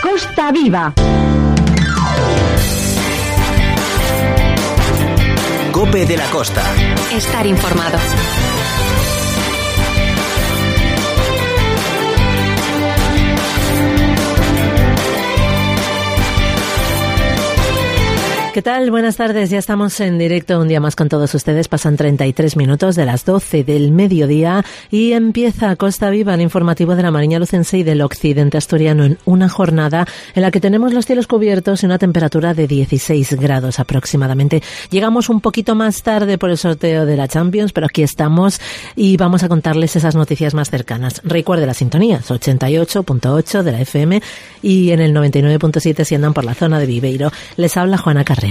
Costa Viva. COPE de la Costa. Estar informado. ¿Qué tal? Buenas tardes. Ya estamos en directo un día más con todos ustedes. Pasan 33 minutos de las 12 del mediodía y empieza Costa Viva, el informativo de la Mariña Lucense y del occidente asturiano, en una jornada en la que tenemos los cielos cubiertos y una temperatura de 16 grados aproximadamente. Llegamos un poquito más tarde por el sorteo de la Champions, pero aquí estamos y vamos a contarles esas noticias más cercanas. Recuerde las sintonías, 88.8 de la FM y en el 99.7 si andan por la zona de Viveiro. Les habla Juana Carrera.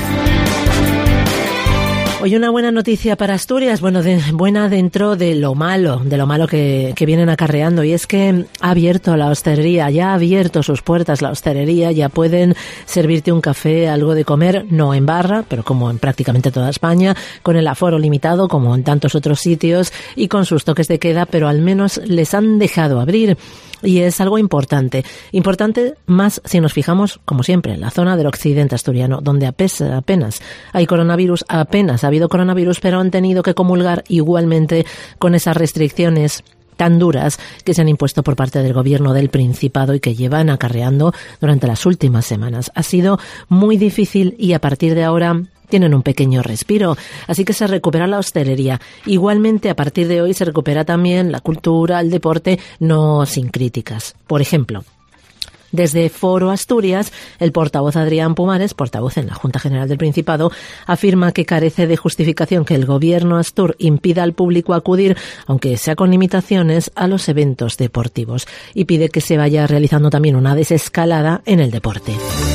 Hoy una buena noticia para Asturias, buena dentro de lo malo que vienen acarreando, y es que ha abierto la hostelería, ya ha abierto sus puertas la hostelería, ya pueden servirte un café, algo de comer, no en barra, pero como en prácticamente toda España, con el aforo limitado como en tantos otros sitios y con sus toques de queda, pero al menos les han dejado abrir. Y es algo importante más si nos fijamos, como siempre, en la zona del occidente asturiano, donde apenas hay coronavirus, apenas ha habido coronavirus, pero han tenido que comulgar igualmente con esas restricciones tan duras que se han impuesto por parte del gobierno del Principado y que llevan acarreando durante las últimas semanas. Ha sido muy difícil y a partir de ahora tienen un pequeño respiro, así que se recupera la hostelería. Igualmente, a partir de hoy se recupera también la cultura, el deporte, no sin críticas. Por ejemplo, desde Foro Asturias, el portavoz Adrián Pumares, portavoz en la Junta General del Principado, afirma que carece de justificación que el gobierno astur impida al público acudir, aunque sea con limitaciones, a los eventos deportivos, y pide que se vaya realizando también una desescalada en el deporte.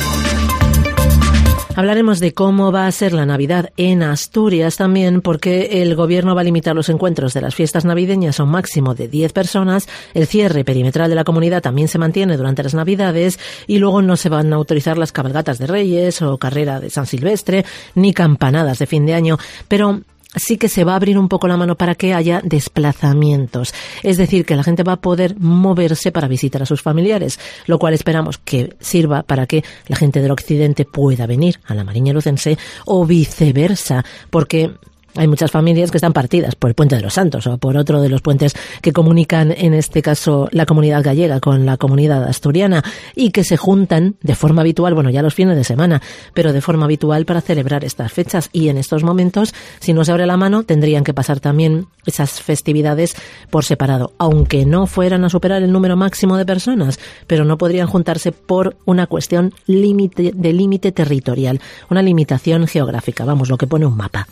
Hablaremos de cómo va a ser la Navidad en Asturias también, porque el gobierno va a limitar los encuentros de las fiestas navideñas a un máximo de 10 personas. El cierre perimetral de la comunidad también se mantiene durante las Navidades y luego no se van a autorizar las cabalgatas de Reyes o carrera de San Silvestre ni campanadas de fin de año, pero sí que se va a abrir un poco la mano para que haya desplazamientos. Es decir, que la gente va a poder moverse para visitar a sus familiares, lo cual esperamos que sirva para que la gente del occidente pueda venir a la Mariña Lucense o viceversa, porque hay muchas familias que están partidas por el Puente de los Santos o por otro de los puentes que comunican, en este caso, la comunidad gallega con la comunidad asturiana y que se juntan de forma habitual, ya los fines de semana, pero de forma habitual para celebrar estas fechas. Y en estos momentos, si no se abre la mano, tendrían que pasar también esas festividades por separado, aunque no fueran a superar el número máximo de personas, pero no podrían juntarse por una cuestión de límite territorial, una limitación geográfica, lo que pone un mapa.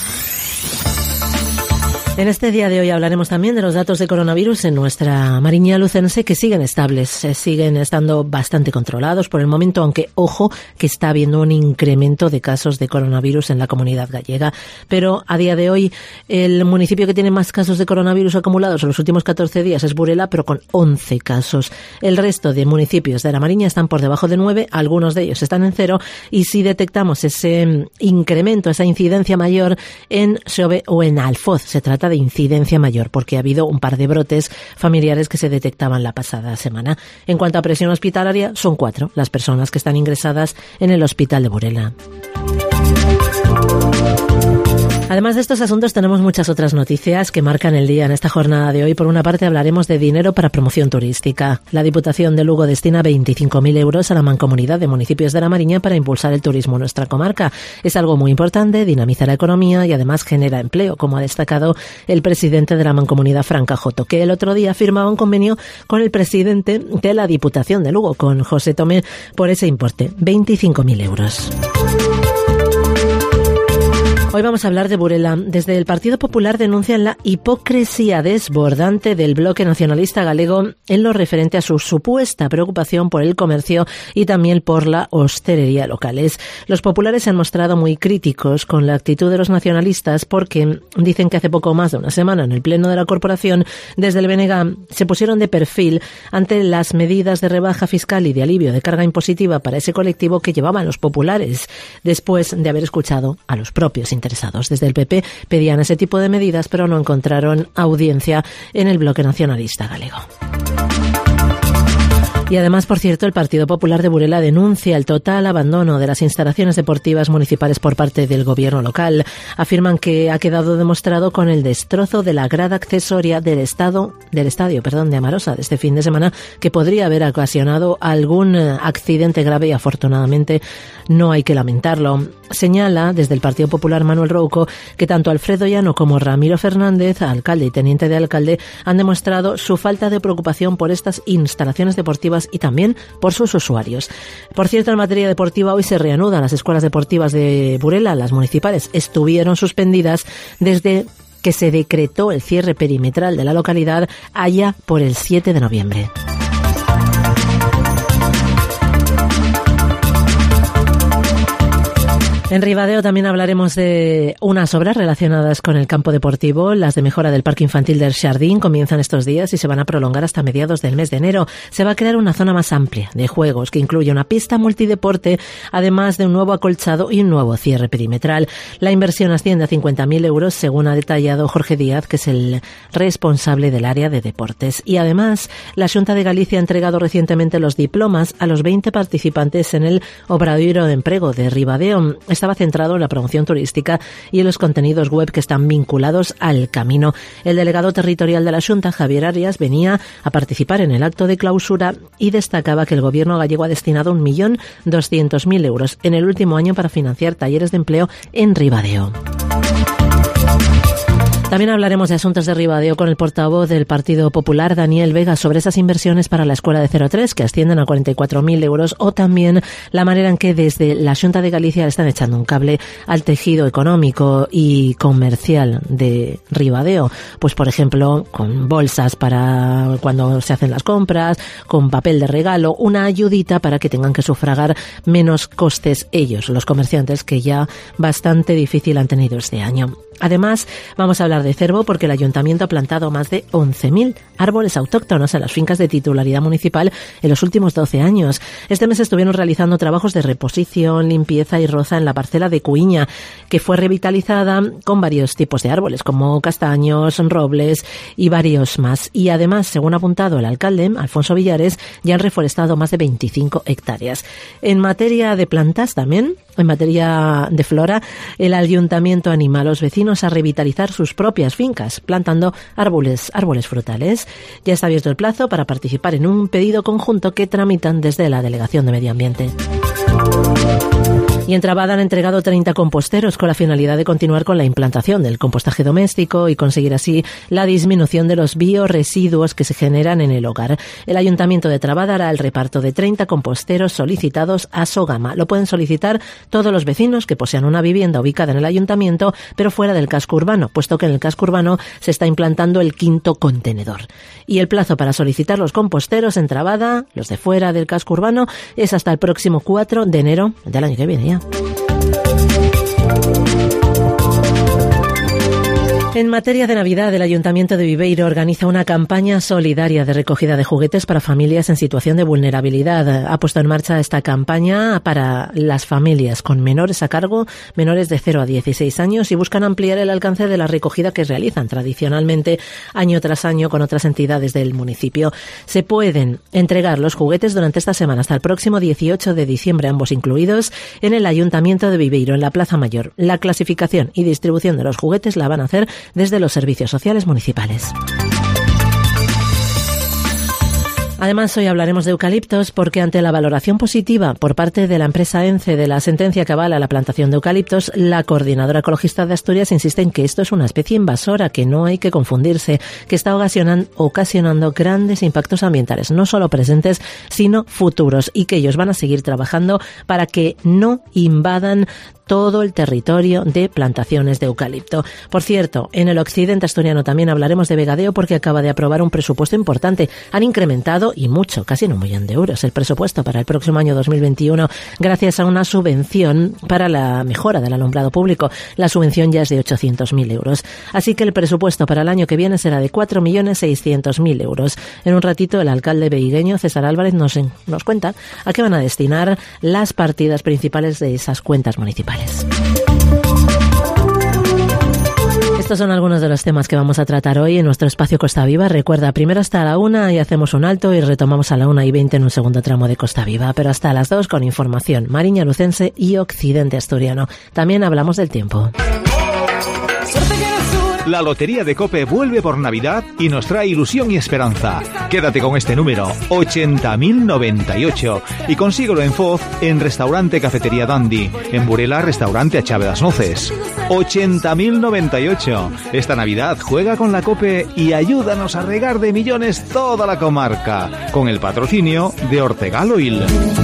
En este día de hoy hablaremos también de los datos de coronavirus en nuestra Mariña Lucense, que siguen estables, siguen estando bastante controlados por el momento, aunque ojo que está habiendo un incremento de casos de coronavirus en la comunidad gallega. Pero a día de hoy el municipio que tiene más casos de coronavirus acumulados en los últimos 14 días es Burela, pero con 11 casos. El resto de municipios de la Mariña están por debajo de 9, algunos de ellos están en 0, y si detectamos ese incremento, esa incidencia mayor en Xove o en Alfoz, se trata de incidencia mayor, porque ha habido un par de brotes familiares que se detectaban la pasada semana. En cuanto a presión hospitalaria, son 4 las personas que están ingresadas en el hospital de Burela. Además de estos asuntos, tenemos muchas otras noticias que marcan el día en esta jornada de hoy. Por una parte, hablaremos de dinero para promoción turística. La Diputación de Lugo destina 25.000 euros a la Mancomunidad de Municipios de la Mariña para impulsar el turismo en nuestra comarca. Es algo muy importante, dinamiza la economía y además genera empleo, como ha destacado el presidente de la Mancomunidad, Fran Cajoto, que el otro día firmaba un convenio con el presidente de la Diputación de Lugo, con José Tomé, por ese importe, 25.000 euros. Hoy vamos a hablar de Burela. Desde el Partido Popular denuncian la hipocresía desbordante del bloque nacionalista galego en lo referente a su supuesta preocupación por el comercio y también por la hostelería locales. Los populares se han mostrado muy críticos con la actitud de los nacionalistas porque dicen que hace poco más de una semana en el Pleno de la Corporación, desde el BNG se pusieron de perfil ante las medidas de rebaja fiscal y de alivio de carga impositiva para ese colectivo que llevaban los populares, después de haber escuchado a los propios interesados. Desde el PP pedían ese tipo de medidas, pero no encontraron audiencia en el bloque nacionalista galego. Y además, por cierto, el Partido Popular de Burela denuncia el total abandono de las instalaciones deportivas municipales por parte del gobierno local. Afirman que ha quedado demostrado con el destrozo de la grada accesoria del estadio de Amarosa de este fin de semana, que podría haber ocasionado algún accidente grave y afortunadamente no hay que lamentarlo. Señala desde el Partido Popular Manuel Rouco que tanto Alfredo Llano como Ramiro Fernández, alcalde y teniente de alcalde, han demostrado su falta de preocupación por estas instalaciones deportivas y también por sus usuarios. Por cierto, en materia deportiva, hoy se reanudan las escuelas deportivas de Burela. Las municipales estuvieron suspendidas desde que se decretó el cierre perimetral de la localidad allá por el 7 de noviembre. En Ribadeo también hablaremos de unas obras relacionadas con el campo deportivo. Las de mejora del parque infantil del Jardín comienzan estos días y se van a prolongar hasta mediados del mes de enero. Se va a crear una zona más amplia de juegos que incluye una pista multideporte, además de un nuevo acolchado y un nuevo cierre perimetral. La inversión asciende a 50.000 euros, según ha detallado Jorge Díaz, que es el responsable del área de deportes. Y además, la Xunta de Galicia ha entregado recientemente los diplomas a los 20 participantes en el Obradoiro de Emprego de Ribadeo. Estaba centrado en la promoción turística y en los contenidos web que están vinculados al camino. El delegado territorial de la Xunta, Javier Arias, venía a participar en el acto de clausura y destacaba que el gobierno gallego ha destinado 1.200.000 euros en el último año para financiar talleres de empleo en Ribadeo. También hablaremos de asuntos de Ribadeo con el portavoz del Partido Popular, Daniel Vega, sobre esas inversiones para la escuela de 0-3 que ascienden a 44.000 euros, o también la manera en que desde la Xunta de Galicia le están echando un cable al tejido económico y comercial de Ribadeo. Pues, por ejemplo, con bolsas para cuando se hacen las compras, con papel de regalo, una ayudita para que tengan que sufragar menos costes ellos, los comerciantes, que ya bastante difícil han tenido este año. Además, vamos a hablar de cervo porque el Ayuntamiento ha plantado más de 11.000 árboles autóctonos en las fincas de titularidad municipal en los últimos 12 años. Este mes estuvieron realizando trabajos de reposición, limpieza y roza en la parcela de Cuiña, que fue revitalizada con varios tipos de árboles, como castaños, robles y varios más. Y además, según ha apuntado el alcalde, Alfonso Villares, ya han reforestado más de 25 hectáreas. En materia de plantas también, en materia de flora, el Ayuntamiento anima a los vecinos a revitalizar sus propias fincas, plantando árboles frutales. Ya está abierto el plazo para participar en un pedido conjunto que tramitan desde la Delegación de Medio Ambiente. Y en Trabada han entregado 30 composteros con la finalidad de continuar con la implantación del compostaje doméstico y conseguir así la disminución de los bioresiduos que se generan en el hogar. El Ayuntamiento de Trabada hará el reparto de 30 composteros solicitados a Sogama. Lo pueden solicitar todos los vecinos que posean una vivienda ubicada en el Ayuntamiento, pero fuera del casco urbano, puesto que en el casco urbano se está implantando el 5º contenedor. Y el plazo para solicitar los composteros en Trabada, los de fuera del casco urbano, es hasta el próximo 4 de enero del año que viene ya. En materia de Navidad, el Ayuntamiento de Viveiro organiza una campaña solidaria de recogida de juguetes para familias en situación de vulnerabilidad. Ha puesto en marcha esta campaña para las familias con menores a cargo, menores de 0 a 16 años, y buscan ampliar el alcance de la recogida que realizan tradicionalmente año tras año con otras entidades del municipio. Se pueden entregar los juguetes durante esta semana hasta el próximo 18 de diciembre, ambos incluidos, en el Ayuntamiento de Viveiro, en la Plaza Mayor. La clasificación y distribución de los juguetes la van a hacer desde los servicios sociales municipales. Además, hoy hablaremos de eucaliptos porque ante la valoración positiva por parte de la empresa ENCE de la sentencia que avala la plantación de eucaliptos, la Coordinadora Ecologista de Asturias insiste en que esto es una especie invasora, que no hay que confundirse, que está ocasionando grandes impactos ambientales, no solo presentes, sino futuros, y que ellos van a seguir trabajando para que no invadan todo el territorio de plantaciones de eucalipto. Por cierto, en el occidente asturiano también hablaremos de Vegadeo porque acaba de aprobar un presupuesto importante. Han incrementado, y mucho, casi 1 millón de euros, el presupuesto para el próximo año 2021 gracias a una subvención para la mejora del alumbrado público. La subvención ya es de 800.000 euros. Así que el presupuesto para el año que viene será de 4.600.000 euros. En un ratito el alcalde veigueño, César Álvarez, nos cuenta a qué van a destinar las partidas principales de esas cuentas municipales. Estos son algunos de los temas que vamos a tratar hoy en nuestro espacio Costa Viva. Recuerda, primero hasta la 1 y hacemos un alto y retomamos a la 1:20 en un segundo tramo de Costa Viva, pero hasta las 2 con información mariña lucense y occidente asturiano. También hablamos del tiempo. La Lotería de COPE vuelve por Navidad y nos trae ilusión y esperanza. Quédate con este número, 80.098, y consíguelo en Foz, en Restaurante Cafetería Dandy, en Burela, Restaurante A Chave das Noces. 80.098. Esta Navidad juega con la COPE y ayúdanos a regar de millones toda la comarca, con el patrocinio de Ortegal Oil.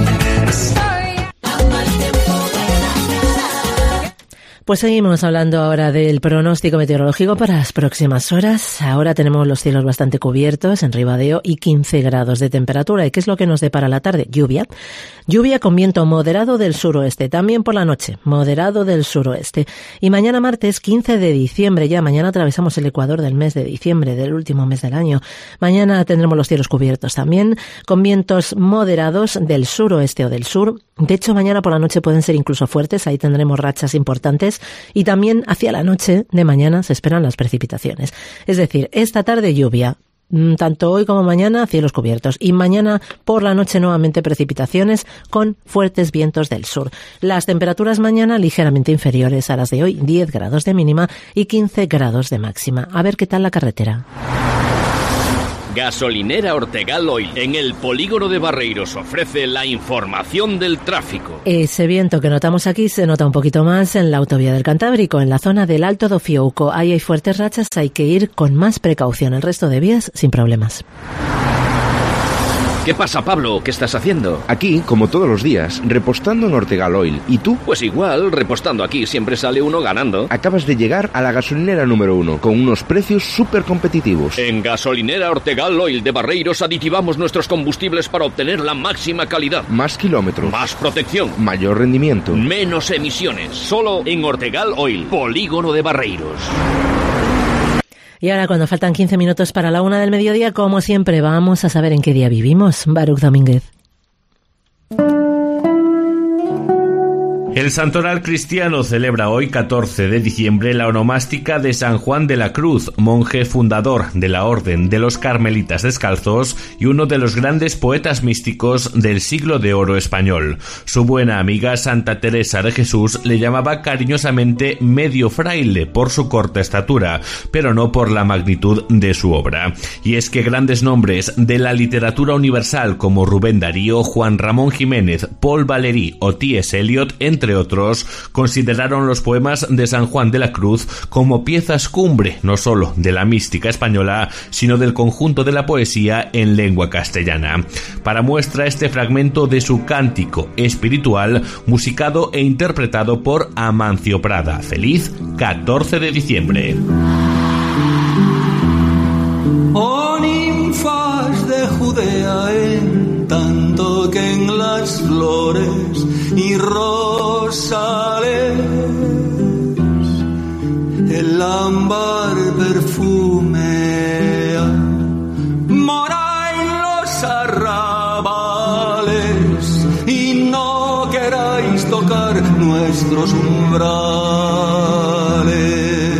Pues seguimos hablando ahora del pronóstico meteorológico para las próximas horas. Ahora tenemos los cielos bastante cubiertos en Ribadeo y 15 grados de temperatura. ¿Y qué es lo que nos depara la tarde? Lluvia. Lluvia con viento moderado del suroeste. También por la noche, moderado del suroeste. Y mañana martes 15 de diciembre, ya mañana atravesamos el ecuador del mes de diciembre, del último mes del año. Mañana tendremos los cielos cubiertos también, con vientos moderados del suroeste o del sur. De hecho, mañana por la noche pueden ser incluso fuertes. Ahí tendremos rachas importantes. Y también hacia la noche de mañana se esperan las precipitaciones. Es decir, esta tarde lluvia, tanto hoy como mañana cielos cubiertos, y mañana por la noche nuevamente precipitaciones con fuertes vientos del sur. Las temperaturas mañana ligeramente inferiores a las de hoy, 10 grados de mínima y 15 grados de máxima. A ver qué tal la carretera. Gasolinera Ortegal Oil, en el polígono de Barreiros, ofrece la información del tráfico. Ese viento que notamos aquí se nota un poquito más en la autovía del Cantábrico, en la zona del Alto do Fiouco. Ahí hay fuertes rachas, hay que ir con más precaución. El resto de vías sin problemas. ¿Qué pasa, Pablo? ¿Qué estás haciendo? Aquí, como todos los días, repostando en Ortegal Oil. ¿Y tú? Pues igual, repostando aquí siempre sale uno ganando. Acabas de llegar a la gasolinera número 1, con unos precios súper competitivos. En Gasolinera Ortegal Oil de Barreiros aditivamos nuestros combustibles para obtener la máxima calidad. Más kilómetros. Más protección. Mayor rendimiento. Menos emisiones. Solo en Ortegal Oil, polígono de Barreiros. Y ahora, cuando faltan 15 minutos para la 1 del mediodía, como siempre, vamos a saber en qué día vivimos. Baruch Domínguez. El Santoral Cristiano celebra hoy, 14 de diciembre, la onomástica de San Juan de la Cruz, monje fundador de la Orden de los Carmelitas Descalzos y uno de los grandes poetas místicos del siglo de oro español. Su buena amiga Santa Teresa de Jesús le llamaba cariñosamente medio fraile por su corta estatura, pero no por la magnitud de su obra. Y es que grandes nombres de la literatura universal como Rubén Darío, Juan Ramón Jiménez, Paul Valéry o T.S. Eliot, entre otros, consideraron los poemas de San Juan de la Cruz como piezas cumbre no solo de la mística española, sino del conjunto de la poesía en lengua castellana. Para muestra este fragmento de su cántico espiritual, musicado e interpretado por Amancio Prada. Feliz 14 de diciembre. Oh ninfas de Judea, en tanto que en las flores y rosales el ámbar perfumea, mora en los arrabales y no queráis tocar nuestros umbrales.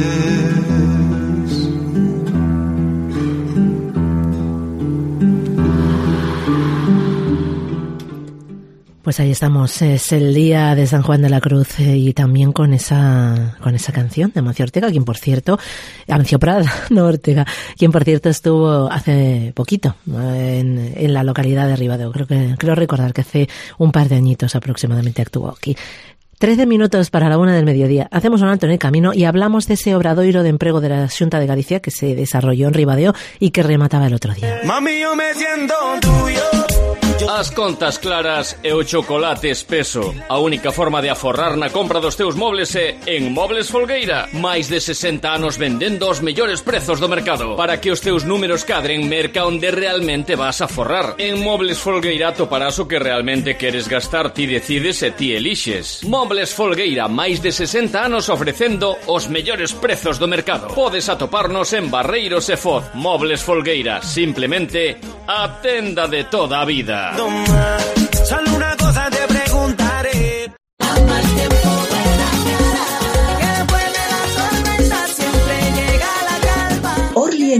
Pues ahí estamos, es el día de San Juan de la Cruz y también con esa canción de Amancio Ortega, quien por cierto, Amancio Prada, no Ortega, quien por cierto estuvo hace poquito en la localidad de Ribadeo. Creo recordar que hace un par de añitos aproximadamente actuó aquí. 13 minutos para la 1 del mediodía. Hacemos un alto en el camino y hablamos de ese obradoiro de emprego de la Xunta de Galicia que se desarrolló en Ribadeo y que remataba el otro día. Mami, yo me siento tuyo. As contas claras e o chocolate espeso. A única forma de aforrar na compra dos teus mobles é en Mobles Folgueira. Mais de 60 anos vendendo os mellores prezos do mercado. Para que os teus números cadren, merca onde realmente vas a forrar. En Mobles Folgueira toparás o que realmente queres gastar. Ti decides e ti elixes. Mobles Folgueira, máis de 60 anos ofrecendo os mellores prezos do mercado. Podes atoparnos en Barreiros e Foz. Mobles Folgueira, simplemente a tenda de toda a vida. Solo una cosa te preguntaré. Ama el tiempo de la nada, que después de la tormenta siempre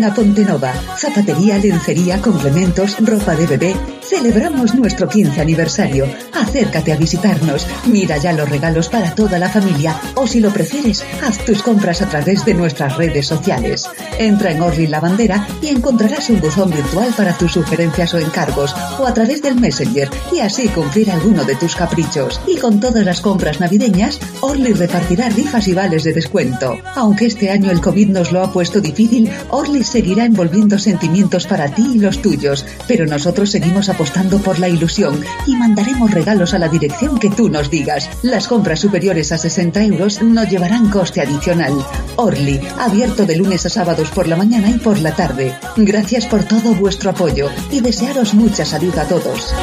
Ven a Pontenova, zapatería, lencería, complementos, ropa de bebé. Celebramos nuestro 15 aniversario. Acércate a visitarnos. Mira ya los regalos para toda la familia. O si lo prefieres, haz tus compras a través de nuestras redes sociales. Entra en Orly La Bandera y encontrarás un buzón virtual para tus sugerencias o encargos, o a través del Messenger, y así cumplir alguno de tus caprichos. Y con todas las compras navideñas, Orly repartirá rifas y vales de descuento. Aunque este año el COVID nos lo ha puesto difícil, Orly seguirá envolviendo sentimientos para ti y los tuyos, pero nosotros seguimos apostando por la ilusión y mandaremos regalos a la dirección que tú nos digas. Las compras superiores a 60 euros no llevarán coste adicional. Orly, abierto de lunes a sábados por la mañana y por la tarde. Gracias por todo vuestro apoyo y desearos mucha salud a todos.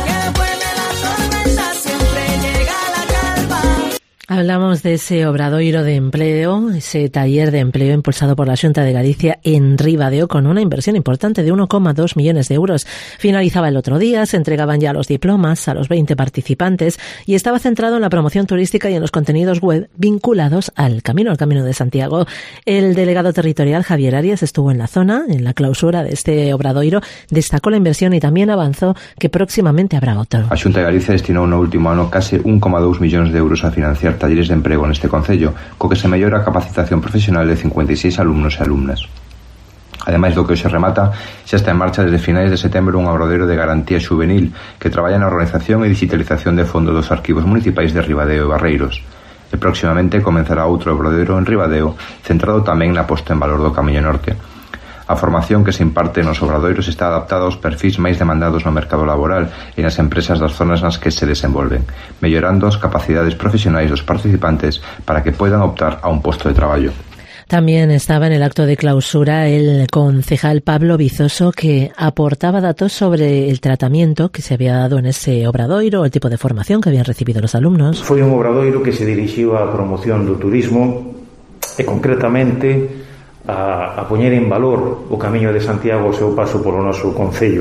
Hablamos de ese obradoiro de empleo, ese taller de empleo impulsado por la Xunta de Galicia en Ribadeo con una inversión importante de 1,2 millones de euros. Finalizaba el otro día, se entregaban ya los diplomas a los 20 participantes y estaba centrado en la promoción turística y en los contenidos web vinculados al Camino de Santiago. El delegado territorial Javier Arias estuvo en la zona, en la clausura de este obradoiro, destacó la inversión y también avanzó que próximamente habrá otro. A Xunta de Galicia destinou no último ano case 1,2 millóns de euros a financiar talleres de emprego neste concello, co que se mellora a capacitación profesional de 56 alumnos e alumnas. Ademais do que hoxe remata, xa está en marcha desde finais de setembro un obradoiro de garantía xuvenil que traballa na organización e digitalización de fondos dos arquivos municipais de Ribadeo e Barreiros. E próximamente comenzará outro obradoiro en Ribadeo, centrado tamén na posta en valor do Camiño Norte. A formación que se imparte nos obradoiros está adaptada aos perfis máis demandados no mercado laboral e nas empresas das zonas nas que se desenvolven, mellorando as capacidades profesionais dos participantes para que poidan optar a un posto de traballo. También estaba en el acto de clausura el concejal Pablo Vizoso, que aportaba datos sobre el tratamiento que se había dado en ese obradoiro, el tipo de formación que habían recibido los alumnos. Foi un obradoiro que se dirixiu á promoción do turismo e concretamente a poñer en valor o Camiño de Santiago ao seu paso polo noso concello.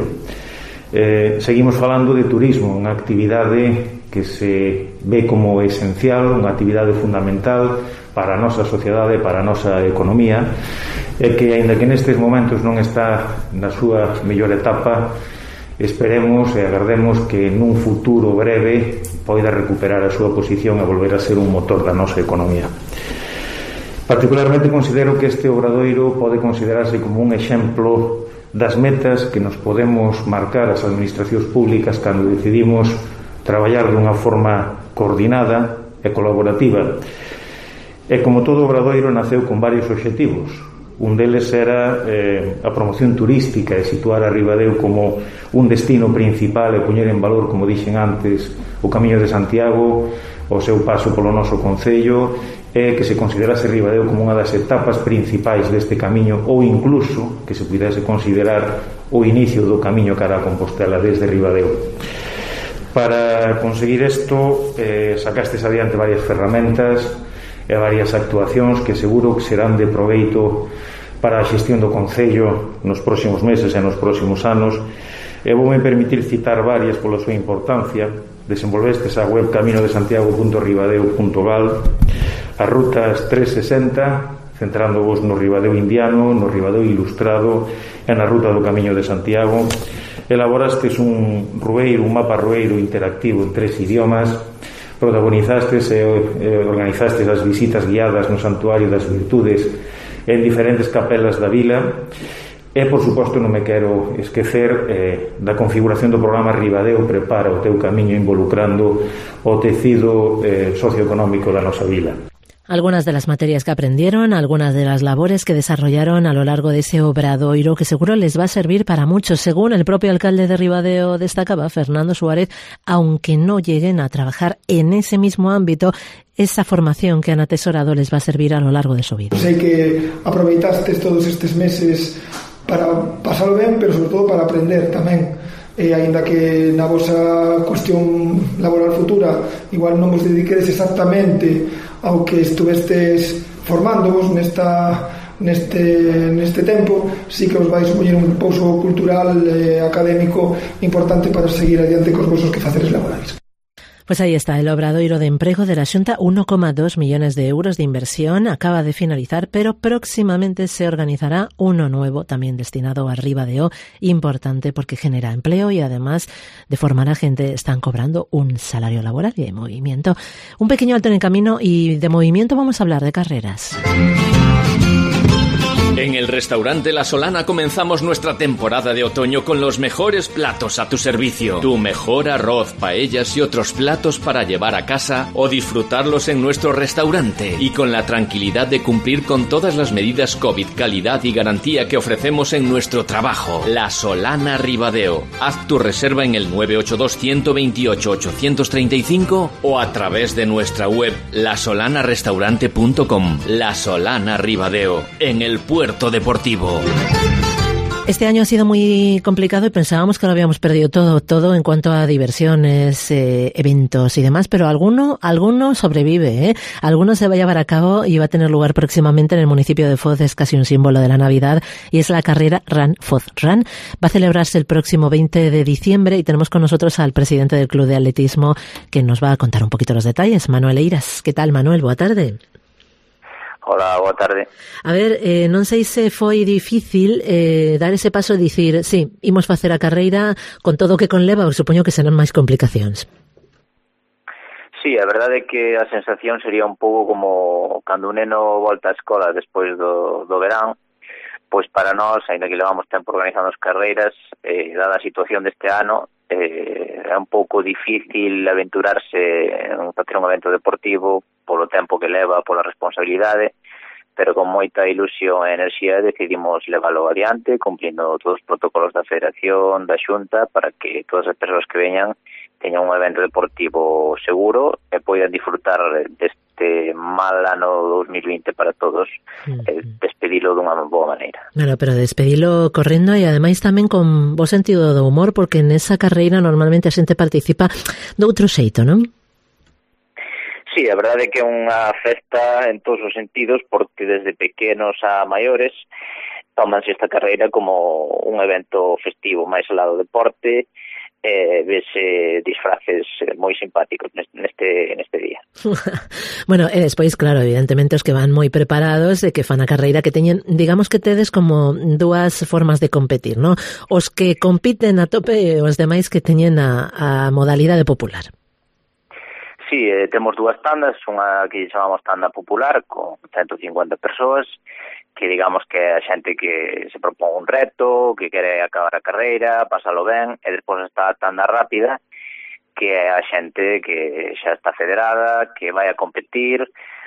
Seguimos falando de turismo, unha actividade que se ve como esencial, unha actividade fundamental para a nosa sociedade, para a nosa economía, e que, aínda que nestes momentos non está na súa mellor etapa, esperemos e agardemos que nun futuro breve poida recuperar a súa posición e volver a ser un motor da nosa economía. Particularmente considero que este obradoiro pode considerarse como un exemplo das metas que nos podemos marcar as administracións públicas cando decidimos traballar dunha forma coordinada e colaborativa. E como todo obradoiro naceu con varios obxectivos. Un deles era a promoción turística e situar a Ribadeo como un destino principal e poñer en valor, como dixen antes, o Camiño de Santiago, o seu paso polo noso concello, e que se considerase Ribadeo como unha das etapas principais deste camiño, ou incluso que se pudese considerar o inicio do camiño cara a Compostela desde Ribadeo. Para conseguir isto, sacastes adiante varias ferramentas e varias actuacións que seguro que serán de proveito para a xestión do concello nos próximos meses e nos próximos anos. E voume permitir citar varias pola súa importancia. Desenvolvestes a web caminodesantiago.ribadeo.gal, as rutas 360, centrándovos no Ribadeo indiano, no Ribadeo ilustrado e na ruta do Camiño de Santiago. Elaborastes un mapa rueiro interactivo en 3 idiomas, protagonizastes e organizastes as visitas guiadas no Santuario das Virtudes en diferentes capelas da vila. E, por suposto, non me quero esquecer da configuración do programa Ribadeo Prepara o teu camiño, involucrando o tecido socioeconómico da nosa vila. Algunas de las materias que aprendieron, algunas de las labores que desarrollaron a lo largo de ese obradoiro, que seguro les va a servir para muchos, según el propio alcalde de Ribadeo destacaba, Fernando Suárez, aunque no lleguen a trabajar en ese mismo ámbito, esa formación que han atesorado les va a servir a lo largo de su vida. Sei que aproveitastes todos estes meses para pasalo ben, pero sobre todo para aprender tamén. E aínda que na vosa cuestión laboral futura igual non vos dediquedes exactamente ao que estuvestes formándovos neste tempo, sí que os vais poñer un pouso cultural e académico importante para seguir adiante cos vosos quefaceres laborais. Pues aí está, el Obradoiro de Emprego de la Xunta, 1,2 millones de euros de inversión, acaba de finalizar, pero próximamente se organizará uno nuevo, también destinado a Ribadeo, importante porque genera empleo y además de formar a gente están cobrando un salario laboral y hay movimiento. Un pequeño alto en el camino y de movimiento vamos a hablar de carreras. En el restaurante La Solana comenzamos nuestra temporada de otoño con los mejores platos a tu servicio. Tu mejor arroz, paellas y otros platos para llevar a casa o disfrutarlos en nuestro restaurante. Y con la tranquilidad de cumplir con todas las medidas COVID, calidad y garantía que ofrecemos en nuestro trabajo. La Solana Ribadeo. Haz tu reserva en el 982-128-835 o a través de nuestra web lasolanarestaurante.com. La Solana Ribadeo. En el puerto deportivo. Este año ha sido muy complicado y pensábamos que lo habíamos perdido todo en cuanto a diversiones, eventos y demás, pero alguno sobrevive, ¿eh? Alguno se va a llevar a cabo y va a tener lugar próximamente en el municipio de Foz, es casi un símbolo de la Navidad y es la carrera Run Foz Run. Va a celebrarse el próximo 20 de diciembre y tenemos con nosotros al presidente del Club de Atletismo que nos va a contar un poquito los detalles, Manuel Eiras. ¿Qué tal, Manuel? Boa tarde. Hola, boa tarde. A ver, non sei se foi difícil dar ese paso e dicir, sí, imos facer a carreira con todo o que conleva, ou supoño que serán máis complicacións. Sí, a verdade é que a sensación sería un pouco como cando un neno volta á escola despois do verán, pois para nós, ainda que levamos tempo organizando as carreiras, dada a situación deste ano, é un pouco difícil aventurarse en facer un evento deportivo polo tempo que leva, pola responsabilidade, pero con moita ilusión e enerxía decidimos leválo adiante, cumplindo todos os protocolos da Federación, da Xunta, para que todas as persoas que veñan teñan un evento deportivo seguro e poidan disfrutar deste mal ano 2020 para todos, despedilo dunha boa maneira. Bueno, pero despedilo correndo e ademais tamén con bo sentido do humor, porque nesa carreira normalmente a xente participa doutro xeito, non? Sí, a verdade é que é unha festa en todos os sentidos, porque desde pequenos a maiores tómanse esta carreira como un evento festivo, máis ao lado do deporte, vese disfraces moi simpáticos neste día. Bueno, e despois, claro, evidentemente os que van moi preparados e que fan a carreira que teñen, digamos que tedes como dúas formas de competir, ¿no? Os que compiten a tope e os demais que teñen a modalidade popular. Sí, temos dúas tandas, unha que chamamos tanda popular con 150 persoas, que digamos que é a xente que se propón un reto, que quere acabar a carreira, pasalo ben, e despois está a tanda rápida, que é a xente que xa está federada, que vai a competir.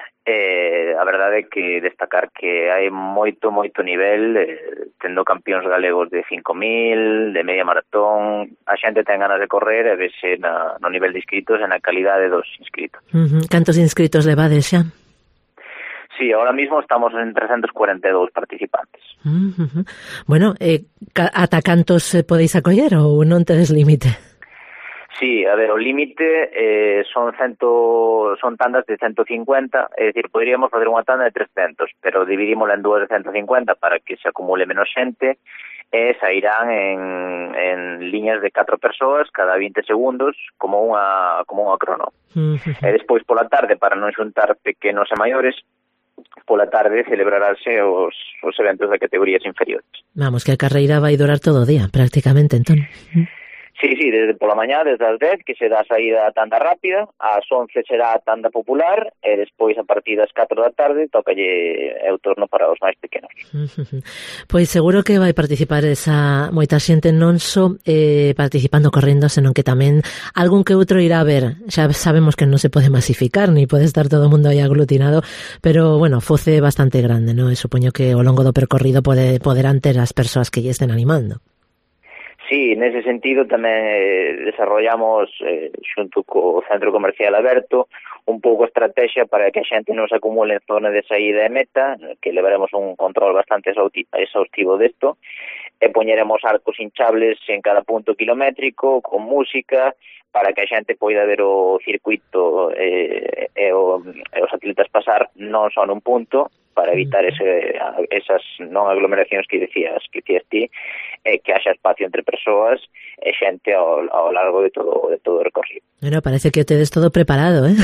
A verdade é que destacar que hai moito nivel, tendo campións galegos de 5.000, de media maratón, a xente ten ganas de correr e vese no nivel de inscritos e na calidade dos inscritos. Cantos inscritos levades xa? Sí, ahora mismo estamos en 342 participantes. Bueno, ata cantos podeis acoller ou non tedes límite? Sí, a ver, o límite son tandas de 150, é dicir, poderíamos facer unha tanda de 300, pero dividímola en dúas de 150 para que se acumule menos xente e sairán en liñas de 4 persoas cada 20 segundos como unha crono. E despois pola tarde, para non xuntar pequenos e maiores, pola tarde celebrarase os eventos de categorías inferiores. Vamos, que a carreira vai durar todo o día, prácticamente, entón. Sí, desde pola mañá, desde as 10, que se dá a saída a tanda rápida, ás 11 será a tanda popular, e despois a partir das 4 da tarde tocalle o turno para os máis pequenos. Pois seguro que vai participar moita xente non só participando correndo, senón que tamén algún que outro irá a ver. Xa sabemos que non se pode masificar, ni pode estar todo o mundo aí aglutinado, pero, bueno, Foz é bastante grande, non? E supoño que ao longo do percorrido poderán ter as persoas que lle estén animando. Sí, nese sentido tamén desarrollamos xunto co Centro Comercial Aberto un pouco estrategia para que a xente non se acumule en zona de saída e meta, que levaremos un control bastante exhaustivo desto, e poñeremos arcos hinchables en cada punto kilométrico con música para que a xente poida ver o circuito e os atletas pasar non só nun punto, para evitar esas non aglomeracións que decías ti, que haxa espacio entre persoas e xente ao largo de todo o recorrido. Bueno, parece que tedes todo preparado, ¿eh?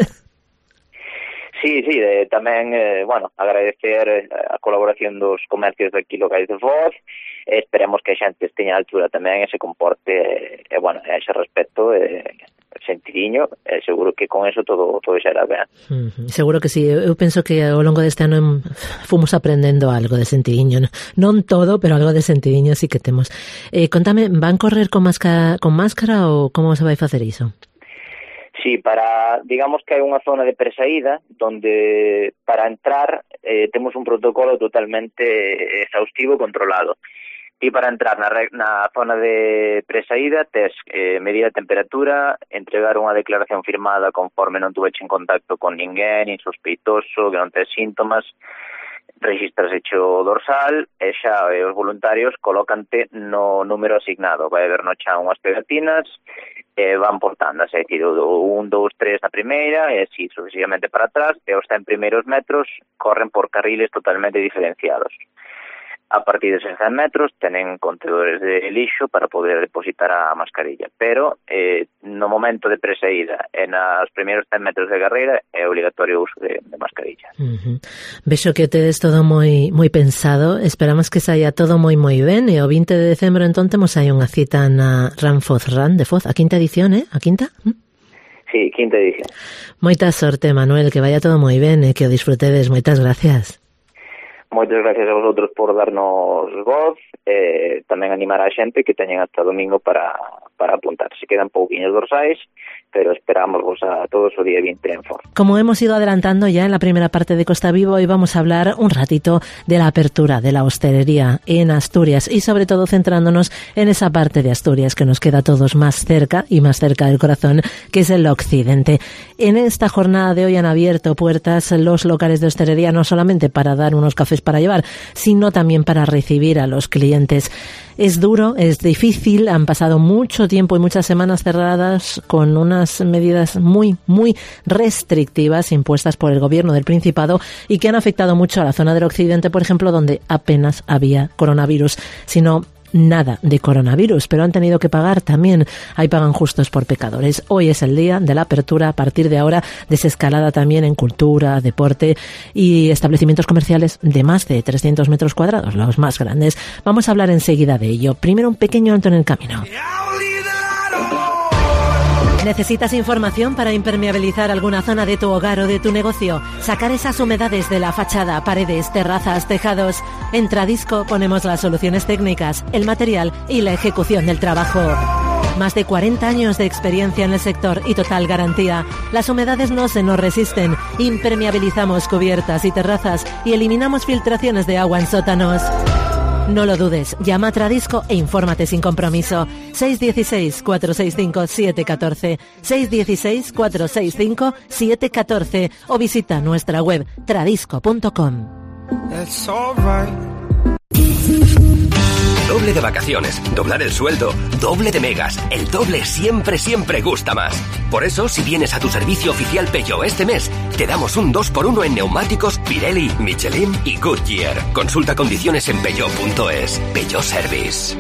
Sí, tamén, agradecer a colaboración dos comercios de aquí locais de Foz, esperemos que a xente esteña a altura tamén e se comporte, a ese respecto, sentidiño, seguro que con eso todo xerá ben. Seguro que sí, eu penso que ao longo deste ano fomos aprendendo algo de sentidiño, non todo, pero algo de sentidiño sí que temos. Contame, van correr con máscara ou como se vai facer iso? Sí, digamos que hai unha zona de presaída donde para entrar temos un protocolo totalmente exhaustivo e controlado. E para entrar na zona de presaída tes medir a temperatura, entregar unha declaración firmada conforme non tuveche en contacto con ninguén, nin sospeitoso, que non tes síntomas, registras hecho dorsal e xa os voluntarios colócante no número asignado. Vai haber no chan unhas pegatinas e van portándoas, é dicir, 1, 2, 3 na primeira e así sucesivamente para atrás, e os 100 primeiros metros corren por carriles totalmente diferenciados. A partir de 100 metros tenen contedores de lixo para poder depositar a mascarilla, pero no momento de presaída e nos primeiros 100 metros de carreira é obligatorio o uso de mascarilla. Vexo que tedes todo moi pensado, esperamos que saia todo moi ben, e o 20 de decembro entón temos aí unha cita na Ranfoz Run de Foz, a quinta edición, a quinta? Sí, quinta edición. Moita sorte, Manuel, que vaya todo moi ben e que o disfrutedes, moitas gracias. Moitas gracias a vosotros por darnos voz, tamén animar a xente que teñen hasta domingo para apuntarse. Quedan pouquiños dorsais, pero esperamos vos a todos o día 20 en Foz. Como hemos ido adelantando ya en la primera parte de Costa Viva, hoy vamos a hablar un ratito de la apertura de la hostelería en Asturias y sobre todo centrándonos en esa parte de Asturias que nos queda a todos más cerca y más cerca del corazón, que es el occidente. En esta jornada de hoy han abierto puertas los locales de hostelería no solamente para dar unos cafés para llevar, sino también para recibir a los clientes. Es duro, es difícil, han pasado mucho tiempo y muchas semanas cerradas con unas medidas muy restrictivas impuestas por el gobierno del Principado y que han afectado mucho a la zona del occidente, por ejemplo, donde apenas había coronavirus, sino nada de coronavirus, pero han tenido que pagar también. Ahí pagan justos por pecadores. Hoy es el día de la apertura, a partir de ahora, desescalada también en cultura, deporte y establecimientos comerciales de más de 300 metros cuadrados, los más grandes. Vamos a hablar enseguida de ello. Primero un pequeño alto en el camino. ¿Necesitas información para impermeabilizar alguna zona de tu hogar o de tu negocio? Sacar esas humedades de la fachada, paredes, terrazas, tejados. En Tradisco ponemos las soluciones técnicas, el material y la ejecución del trabajo. Más de 40 años de experiencia en el sector y total garantía. Las humedades no se nos resisten. Impermeabilizamos cubiertas y terrazas y eliminamos filtraciones de agua en sótanos. No lo dudes, llama a Tradisco e infórmate sin compromiso. 616-465-714, 616-465-714 o visita nuestra web tradisco.com. Doble de vacaciones, doblar el sueldo, doble de megas. El doble siempre gusta más. Por eso, si vienes a tu servicio oficial Peugeot este mes, te damos un 2x1 en neumáticos Pirelli, Michelin y Goodyear. Consulta condiciones en peugeot.es. Peugeot Service.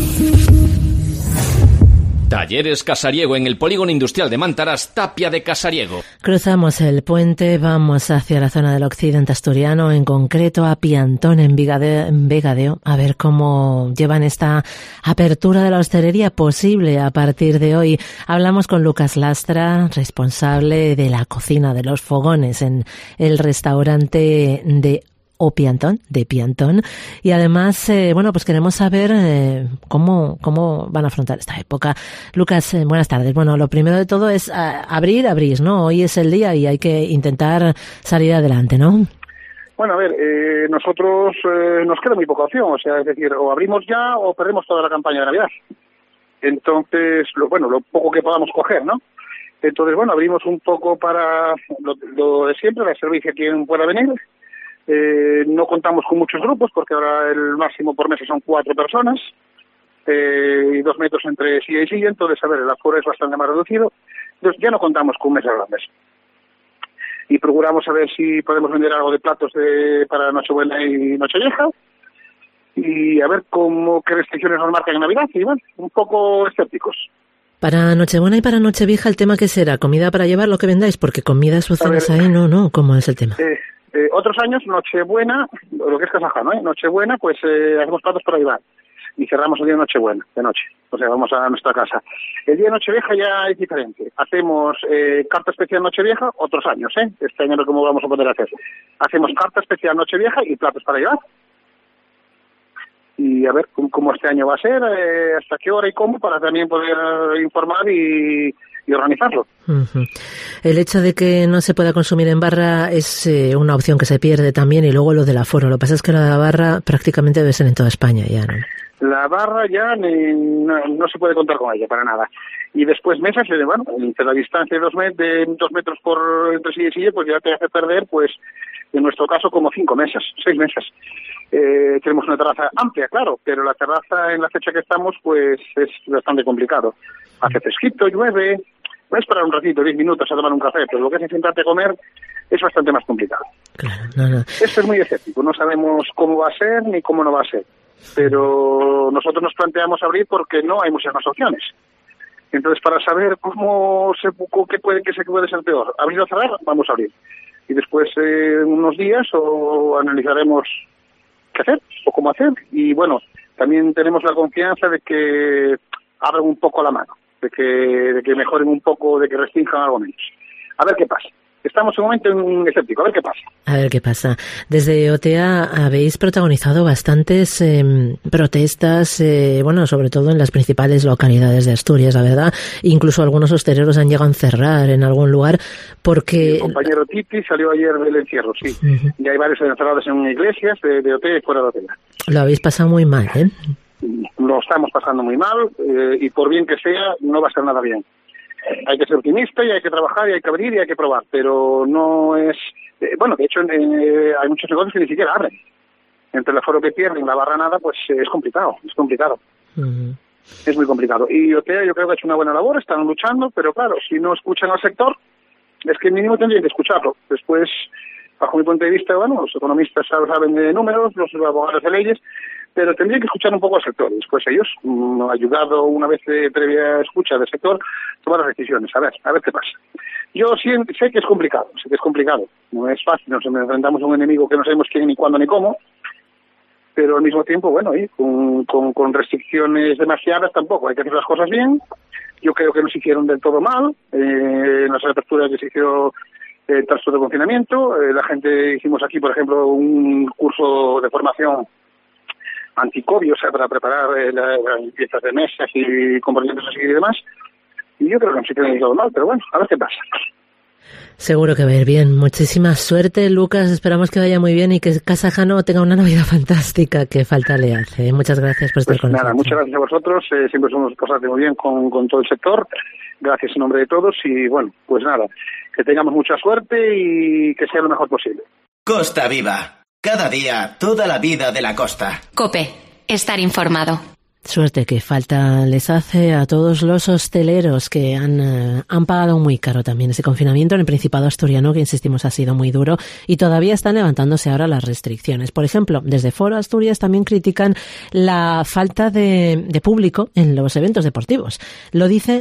Talleres Casariego en el Polígono Industrial de Mántaras, Tapia de Casariego. Cruzamos el puente, vamos hacia la zona del occidente asturiano, en concreto a Piantón, en Vegadeo, a ver cómo llevan esta apertura de la hostelería posible a partir de hoy. Hablamos con Lucas Lastra, responsable de la cocina de los fogones en el restaurante de Piantón, y además, pues queremos saber cómo van a afrontar esta época. Lucas, buenas tardes. Bueno, lo primero de todo es abrir, ¿no? Hoy es el día y hay que intentar salir adelante, ¿no? Bueno, a ver, nosotros nos queda muy poca opción, o sea, es decir, o abrimos ya o perdemos toda la campaña de Navidad. Entonces, lo poco que podamos coger, ¿no? Entonces, abrimos un poco para lo de siempre, el servicio a quien pueda venir. No contamos con muchos grupos porque ahora el máximo por mesa son 4 personas y 2 metros entre silla y silla, entonces a ver, el aforo es bastante más reducido, entonces ya no contamos con mesas grandes. y procuramos a ver si podemos vender algo de platos para Nochebuena y Nochevieja, y a ver qué restricciones nos marcan en Navidad, y bueno, un poco escépticos. Para Nochebuena y para Nochevieja, ¿el tema qué será? ¿Comida para llevar lo que vendáis? Porque comidas o cenas ahí, no, ¿cómo es el tema? Otros años, Nochebuena, lo que es casajano, Nochebuena, pues hacemos platos para llevar. Y cerramos el día de Nochebuena, de noche. O sea, vamos a nuestra casa. El día de Nochevieja ya es diferente. Hacemos carta especial Nochevieja, otros años, Este año no sé cómo vamos a poder hacer. Hacemos carta especial Nochevieja y platos para llevar. Y a ver cómo este año va a ser, hasta qué hora y cómo, para también poder informar y organizarlo. Uh-huh. El hecho de que no se pueda consumir en barra es una opción que se pierde también, y luego lo del aforo. Lo que pasa es que la barra prácticamente debe ser en toda España ya, ¿no? La barra ya no se puede contar con ella, para nada. Y después mesas, bueno, entre la distancia de 2 metros entre silla y silla, pues ya te hace perder, pues, en nuestro caso, como 6 mesas. Tenemos una terraza amplia, claro, pero la terraza en la fecha que estamos, pues, es bastante complicado. Hace fresquito, llueve, no es para un ratito, 10 minutos a tomar un café, pero lo que es sentarte a comer es bastante más complicado. Claro, no. Esto es muy escéptico, no sabemos cómo va a ser ni cómo no va a ser. Pero nosotros nos planteamos abrir porque no hay muchas más opciones. Entonces, para saber qué puede ser peor, abrir o cerrar, vamos a abrir. Y después, unos días, analizaremos qué hacer o cómo hacer. Y bueno, también tenemos la confianza de que abran un poco la mano, de que mejoren un poco, de que restrinjan algo menos. A ver qué pasa. Estamos en un momento escéptico, a ver qué pasa. A ver qué pasa. Desde OTEA habéis protagonizado bastantes protestas, sobre todo en las principales localidades de Asturias, la verdad. Incluso algunos hosteleros han llegado a cerrar en algún lugar porque... El compañero Titi salió ayer del encierro, sí. Uh-huh. Y hay varios encerrados en iglesias de OTEA y fuera de OTEA. Lo habéis pasado muy mal, ¿eh? Lo estamos pasando muy mal, y por bien que sea, no va a ser nada bien. Hay que ser optimista y hay que trabajar y hay que abrir y hay que probar, pero no es... de hecho, hay muchos negocios que ni siquiera abren. Entre el aforo que pierden y la barra nada, pues es complicado. Uh-huh. Es muy complicado. Y OTEA yo creo que ha hecho una buena labor, están luchando, pero claro, si no escuchan al sector, es que mínimo tendrían que escucharlo. Después, bajo mi punto de vista, los economistas saben de números, los abogados de leyes, pero tendrían que escuchar un poco al sector. Después ellos, ayudado una vez de previa escucha del sector, tomar las decisiones. A ver qué pasa. Yo sé que es complicado, no es fácil, nos enfrentamos a un enemigo que no sabemos quién, ni cuándo, ni cómo, pero al mismo tiempo, con restricciones demasiadas tampoco, hay que hacer las cosas bien. Yo creo que no se hicieron del todo mal, en las aperturas que se hizo tras todo el confinamiento, la gente hicimos aquí, por ejemplo, un curso de formación anti-COVID, para preparar las limpiezas de mesas y comportamientos así y demás. Y yo creo que no se quedó todo mal, pero bueno, a ver qué pasa. Seguro que va a ir bien. Muchísima suerte, Lucas. Esperamos que vaya muy bien y que Casajano tenga una Navidad fantástica, que falta le hace. Muchas gracias por estar con nosotros. Muchas gracias a vosotros. Siempre somos pasando muy bien con todo el sector. Gracias en nombre de todos y que tengamos mucha suerte y que sea lo mejor posible. Costa Viva. Cada día, toda la vida de la costa. COPE. Estar informado. Suerte que falta les hace a todos los hosteleros que han pagado muy caro también ese confinamiento en el Principado asturiano, que insistimos ha sido muy duro, y todavía están levantándose ahora las restricciones. Por ejemplo, desde Foro Asturias también critican la falta de público en los eventos deportivos. Lo dice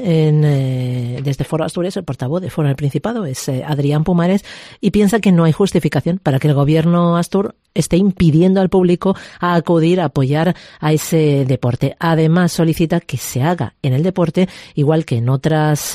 desde Foro Asturias el portavoz de Foro del Principado, es Adrián Pumares, y piensa que no hay justificación para que el gobierno astur esté impidiendo al público a acudir a apoyar a ese deporte. Además, solicita que se haga en el deporte, igual que en otras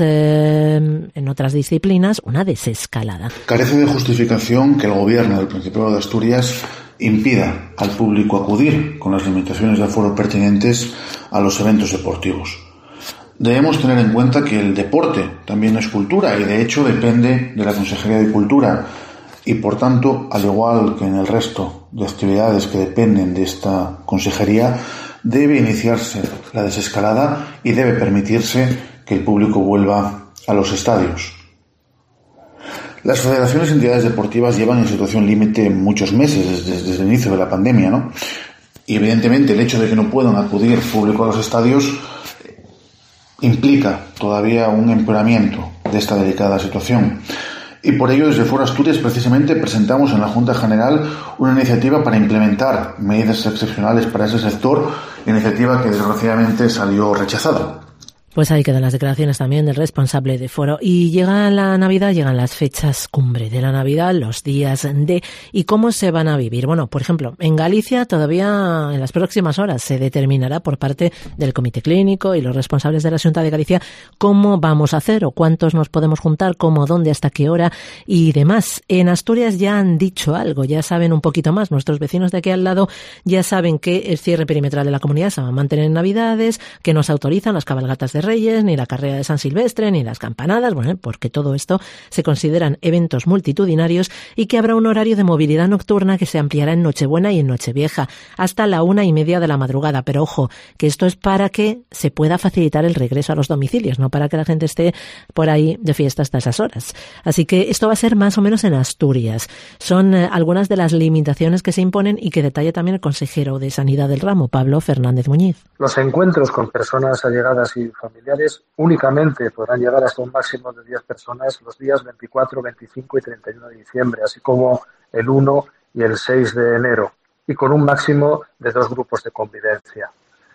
disciplinas, una desescalada. Carece de justificación que el gobierno del Principado de Asturias impida al público acudir con las limitaciones de aforo pertinentes a los eventos deportivos. Debemos tener en cuenta que el deporte también es cultura y de hecho depende de la Consejería de Cultura. Y por tanto, al igual que en el resto de actividades que dependen de esta consejería, debe iniciarse la desescalada y debe permitirse que el público vuelva a los estadios. Las federaciones y entidades deportivas llevan en situación límite muchos meses desde el inicio de la pandemia, ¿no? Y evidentemente el hecho de que no puedan acudir público a los estadios implica todavía un empeoramiento de esta delicada situación. Y por ello, desde Foro Asturias, precisamente, presentamos en la Junta General una iniciativa para implementar medidas excepcionales para ese sector, iniciativa que desgraciadamente salió rechazada. Pues ahí quedan las declaraciones también del responsable de Foro. Y llega la Navidad, llegan las fechas cumbre de la Navidad, los días de... ¿Y cómo se van a vivir? Bueno, por ejemplo, en Galicia todavía en las próximas horas se determinará por parte del Comité Clínico y los responsables de la Xunta de Galicia cómo vamos a hacer o cuántos nos podemos juntar, cómo, dónde, hasta qué hora y demás. En Asturias ya han dicho algo, ya saben un poquito más. Nuestros vecinos de aquí al lado ya saben que el cierre perimetral de la comunidad se va a mantener en Navidades, que no se autorizan las cabalgatas de Reyes, ni la carrera de San Silvestre, ni las campanadas, bueno, porque todo esto se consideran eventos multitudinarios y que habrá un horario de movilidad nocturna que se ampliará en Nochebuena y en Nochevieja hasta la 1:30 de la madrugada. Pero ojo, que esto es para que se pueda facilitar el regreso a los domicilios, no para que la gente esté por ahí de fiesta hasta esas horas. Así que esto va a ser más o menos en Asturias. Son algunas de las limitaciones que se imponen y que detalla también el consejero de Sanidad del ramo, Pablo Fernández Muñiz. Los encuentros con personas allegadas y familiares únicamente podrán llegar hasta un máximo de 10 personas los días 24, 25 y 31 de diciembre, así como el 1 y el 6 de enero, y con un máximo de 2 grupos de convivencia.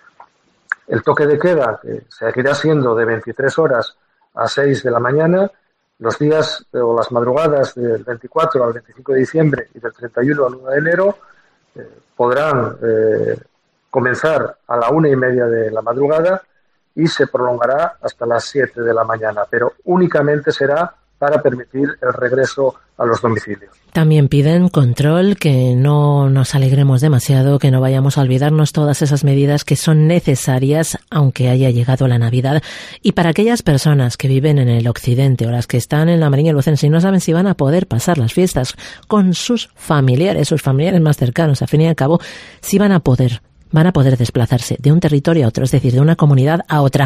El toque de queda, que seguirá siendo de 23 horas a 6 de la mañana, los días o las madrugadas del 24 al 25 de diciembre y del 31 al 1 de enero podrán comenzar a la 1:30 de la madrugada y se prolongará hasta las 7 de la mañana, pero únicamente será para permitir el regreso a los domicilios. También piden control, que no nos alegremos demasiado, que no vayamos a olvidarnos todas esas medidas que son necesarias aunque haya llegado la Navidad. Y para aquellas personas que viven en el occidente o las que están en la Mariña Lucense y no saben si van a poder pasar las fiestas con sus familiares más cercanos, a fin y al cabo, si van a poder desplazarse de un territorio a otro, es decir, de una comunidad a otra.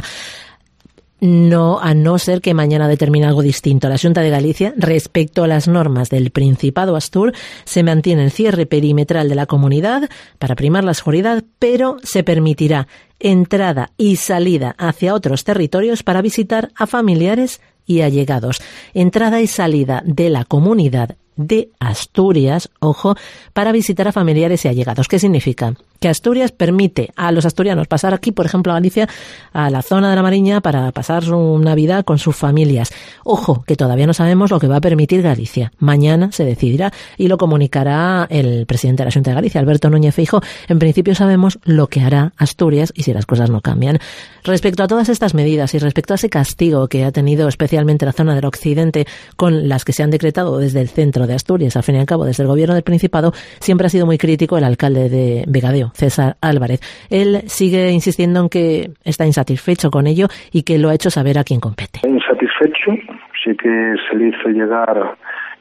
No, a no ser que mañana determine algo distinto. La Xunta de Galicia, respecto a las normas del Principado Astur, se mantiene el cierre perimetral de la comunidad para primar la seguridad, pero se permitirá entrada y salida hacia otros territorios para visitar a familiares y allegados. Entrada y salida de la comunidad de Asturias, ojo, para visitar a familiares y allegados. ¿Qué significa? Que Asturias permite a los asturianos pasar aquí, por ejemplo, a Galicia, a la zona de la Mariña para pasar su Navidad con sus familias. Ojo, que todavía no sabemos lo que va a permitir Galicia. Mañana se decidirá y lo comunicará el presidente de la Xunta de Galicia, Alberto Núñez Feijóo. En principio sabemos lo que hará Asturias y si las cosas no cambian. Respecto a todas estas medidas y respecto a ese castigo que ha tenido especialmente la zona del occidente con las que se han decretado desde el centro de Asturias, al fin y al cabo desde el gobierno del Principado, siempre ha sido muy crítico el alcalde de Vegadeo, César Álvarez. Él sigue insistiendo en que está insatisfecho con ello y que lo ha hecho saber a quien compete. Insatisfecho, sí que se le hizo llegar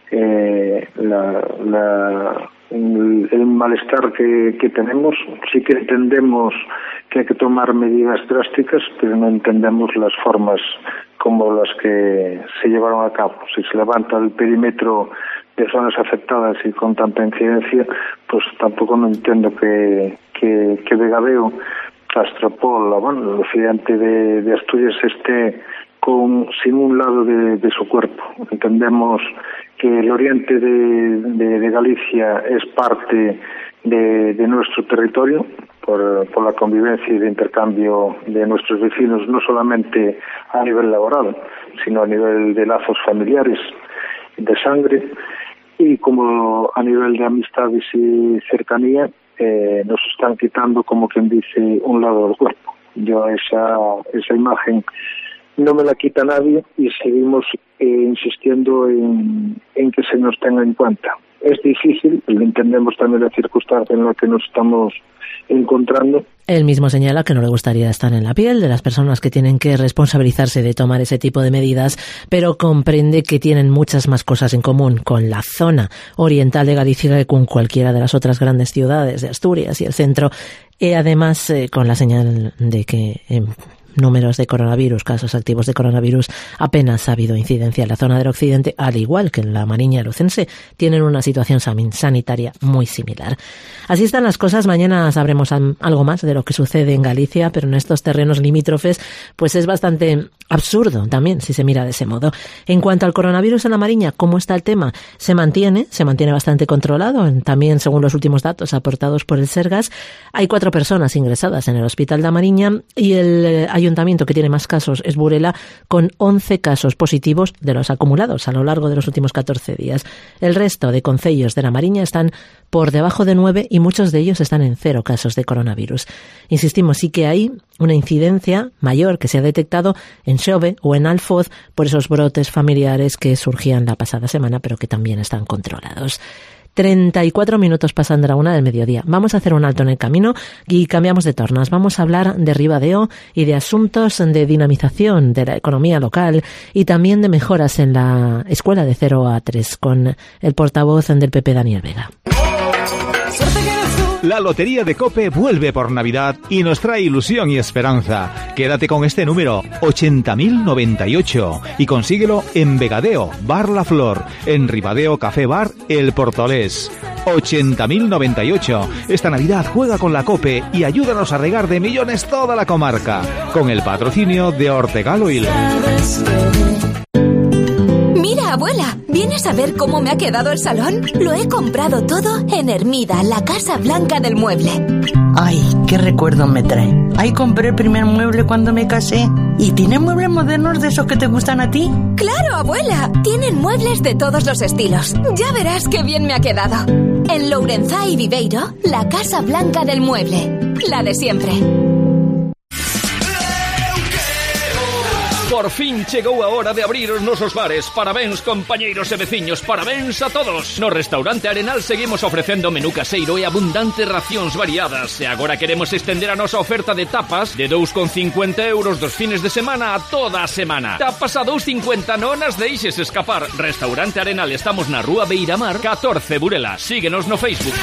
el malestar que tenemos. Sí que entendemos que hay que tomar medidas drásticas, pero no entendemos las formas como las que se llevaron a cabo. Si se levanta el perímetro de zonas afectadas y con tanta incidencia, pues tampoco no entiendo que Vegadeo, Astropol, el occidente de Asturias esté sin un lado de su cuerpo. Entendemos que el oriente de Galicia es parte de nuestro territorio por la convivencia y de intercambio de nuestros vecinos, no solamente a nivel laboral, sino a nivel de lazos familiares, de sangre, y como a nivel de amistades y cercanía nos están quitando, como quien dice, un lado del cuerpo. Yo esa imagen no me la quita nadie y seguimos insistiendo en que se nos tenga en cuenta. Es difícil, pero entendemos también la circunstancia en la que nos estamos encontrando. Él mismo señala que no le gustaría estar en la piel de las personas que tienen que responsabilizarse de tomar ese tipo de medidas, pero comprende que tienen muchas más cosas en común con la zona oriental de Galicia que con cualquiera de las otras grandes ciudades de Asturias y el centro, y además con la señal de que números de coronavirus, casos activos de coronavirus, apenas ha habido incidencia en la zona del occidente, al igual que en la Mariña y Lucense, tienen una situación sanitaria muy similar. Así están las cosas. Mañana sabremos algo más de lo que sucede en Galicia, pero en estos terrenos limítrofes pues es bastante absurdo también si se mira de ese modo. En cuanto al coronavirus en la Mariña, ¿cómo está el tema? Se mantiene bastante controlado. También, según los últimos datos aportados por el Sergas, hay 4 personas ingresadas en el Hospital da Mariña y el ayuntamiento que tiene más casos es Burela, con 11 casos positivos de los acumulados a lo largo de los últimos 14 días. El resto de concellos de la Mariña están por debajo de 9 y muchos de ellos están en 0 casos de coronavirus. Insistimos, sí que hay una incidencia mayor que se ha detectado en Xove o en Alfoz por esos brotes familiares que surgían la pasada semana, pero que también están controlados. 34 minutos pasando la 1 del mediodía. Vamos a hacer un alto en el camino y cambiamos de tornas. Vamos a hablar de Ribadeo y de asuntos de dinamización de la economía local y también de mejoras en la escuela de 0 a 3 con el portavoz del PP, Daniel Vega. La Lotería de COPE vuelve por Navidad y nos trae ilusión y esperanza. Quédate con este número, 80.098, y consíguelo en Vegadeo, Bar La Flor, en Ribadeo Café Bar El Portolés. 80.098. Esta Navidad juega con la COPE y ayúdanos a regar de millones toda la comarca, con el patrocinio de Ortegal Oil. Mira, abuela, ¿vienes a ver cómo me ha quedado el salón? Lo he comprado todo en Hermida, la Casa Blanca del Mueble. Ay, qué recuerdos me trae. Ahí compré el primer mueble cuando me casé. ¿Y tiene muebles modernos de esos que te gustan a ti? ¡Claro, abuela! Tienen muebles de todos los estilos. Ya verás qué bien me ha quedado. En Lourenzá y Viveiro, la Casa Blanca del Mueble. La de siempre. Por fin chegou a hora de abrir os nosos bares. Parabéns, compañeiros e veciños, parabéns a todos. No restaurante Arenal seguimos ofrecendo menú caseiro e abundantes racións variadas. E agora queremos estender a nosa oferta de tapas de 2,50 € dos fines de semana a toda a semana. Tapas a 2,50, non as deixes escapar. Restaurante Arenal, estamos na Rúa Beiramar 14, Burela. Síguenos no Facebook.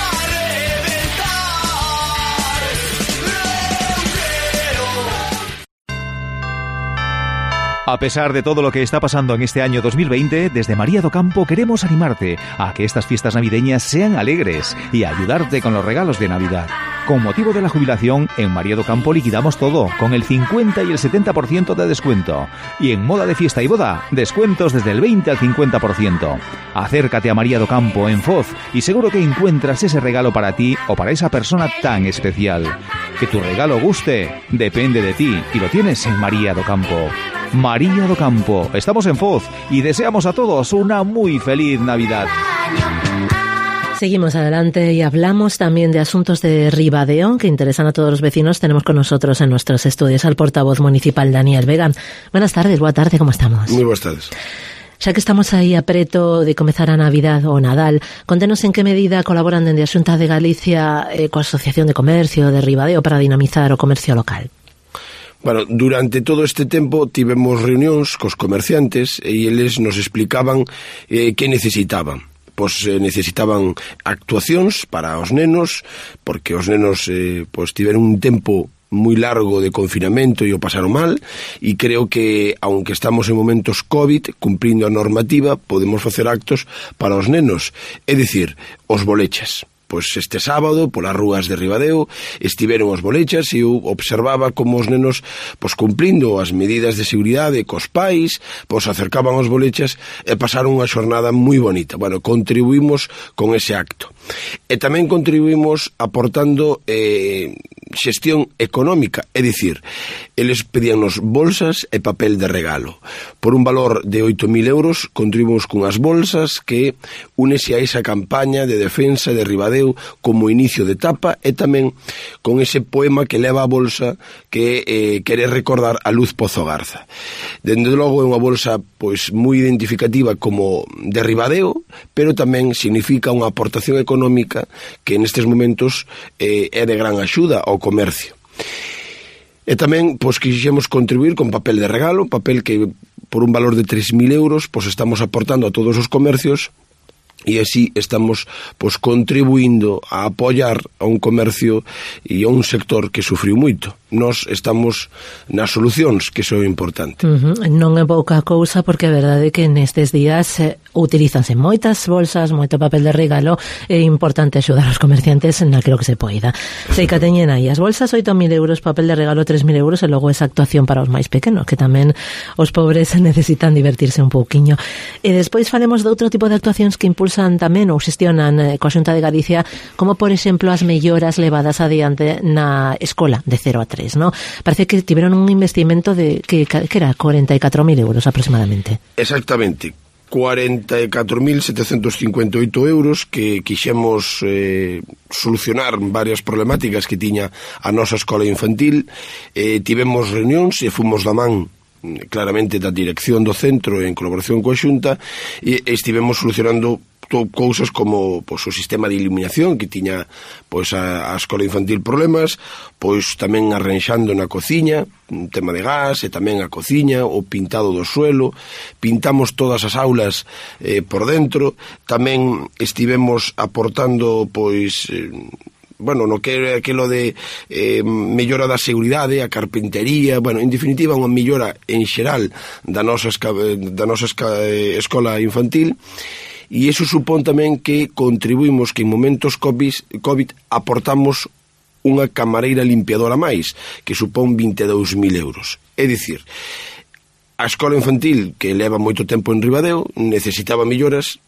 A pesar de todo lo que está pasando en este año 2020, desde María do Campo queremos animarte a que estas fiestas navideñas sean alegres y ayudarte con los regalos de Navidad. Con motivo de la jubilación, en María do Campo liquidamos todo, con el 50 y el 70% de descuento. Y en moda de fiesta y boda, descuentos desde el 20 al 50%. Acércate a María do Campo en Foz y seguro que encuentras ese regalo para ti o para esa persona tan especial. Que tu regalo guste, depende de ti y lo tienes en María do Campo. María do Campo. Estamos en Foz y deseamos a todos una muy feliz Navidad. Seguimos adelante y hablamos también de asuntos de Ribadeo que interesan a todos los vecinos. Tenemos con nosotros en nuestros estudios al portavoz municipal Daniel Vega. Buenas tardes, boa tarde, ¿cómo estamos? Muy buenas tardes. Xa que estamos aí a preto de comezar a Navidad ou Nadal, contenos en que medida colaboran dende a Xunta de Galicia coa Asociación de Comercio de Ribadeo para dinamizar o comercio local. Bueno, durante todo este tempo tivemos reunións cos comerciantes e eles nos explicaban que necesitaban. Pois necesitaban actuacións para os nenos, porque os nenos tiveron un tempo moi largo de confinamento e o pasaron mal, e creo que, aunque estamos en momentos COVID, cumprindo a normativa, podemos facer actos para os nenos, é dicir, os bolechas. Pois este sábado, polas rúas de Ribadeo, estiveron os bolechas e eu observaba como os nenos, pois cumprindo as medidas de seguridade cos pais, pois acercaban os bolechas e pasaron unha xornada moi bonita. Bueno, contribuímos con ese acto. E tamén contribuímos aportando xestión económica, é dicir, eles pedíannos bolsas e papel de regalo. Por un valor de 8.000 euros, contribuímos cunhas bolsas que únese a esa campaña de defensa de Ribadeo como inicio de etapa e tamén con ese poema que leva a bolsa que quere recordar a Luz Pozo Garza. Dende logo é unha bolsa pois moi identificativa como de Ribadeo, pero tamén significa unha aportación económica que nestes momentos é de gran axuda ao comercio. E tamén pois quixemos contribuir con papel de regalo, papel que por un valor de 3.000 euros pois estamos aportando a todos os comercios e así estamos contribuindo a apoiar a un comercio e a un sector que sufriu moito. Nós estamos nas solucións, que iso é importante. Non é pouca cousa, porque a verdade é que nestes días utilízanse moitas bolsas, moito papel de regalo, é importante axudar os comerciantes naquilo que se poida. Sei que teñen aí as bolsas 8.000 euros, papel de regalo 3.000 euros, e logo esa actuación para os máis pequenos, que tamén os pobres necesitan divertirse un pouquiño. E despois falemos de outro tipo de actuacións que impulsan tamén ou xestionan coa Xunta de Galicia, como por exemplo as melloras levadas adiante na escola de 0 a 3, ¿no? Parece que tiveron un investimento de que era 44.000 euros aproximadamente. Exactamente, 44.758 euros que quixemos solucionar varias problemáticas que tiña a nosa escola infantil. Tivemos reunións e fomos da man claramente da dirección do centro en colaboración coa Xunta, e estivemos solucionando cousas como o sistema de iluminación que tiña a escola infantil problemas, tamén arranxando na cociña un tema de gas, e tamén a cociña, o pintado do suelo. Pintamos todas as aulas por dentro. Tamén estivemos aportando no que é aquilo de mellora da seguridade, a carpintería, en definitiva unha mellora en xeral da nosa escola infantil. E iso supón tamén que contribuímos que en momentos COVID aportamos unha camareira limpiadora máis, que supón 22.000 euros. É dicir, a escola infantil, que leva moito tempo en Ribadeo, necesitaba melloras.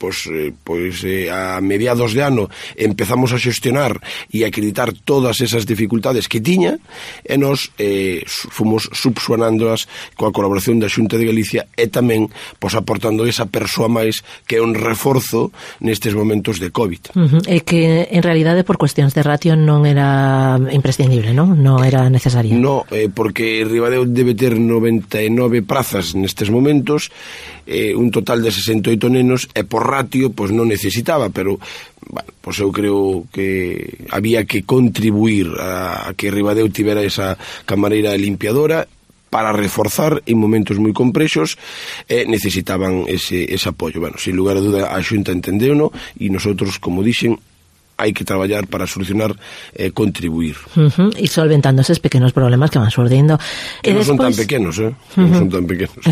A mediados de ano empezamos a xestionar e a acreditar todas esas dificultades que tiña, e nos fomos subsanándoas coa colaboración da Xunta de Galicia, e tamén aportando esa persoa máis que é un reforzo nestes momentos de COVID. E que en realidade por cuestións de ratio non era imprescindible, non? Non era necesario. Non, porque Ribadeo debe ter 99 prazas nestes momentos, un total de 68 nenos, e por ratio non necesitaba, pero eu creo que había que contribuir a que Ribadeo tivera esa camareira limpiadora para reforzar en momentos moi complexos, e necesitaban ese apoio. Sin lugar a duda, a Xunta entendeu-no, e nosotros, como dixen, hai que traballar para solucionar e contribuir. E solventando eses pequenos problemas que van surdindo. Que non son tan pequenos, non son tan pequenos.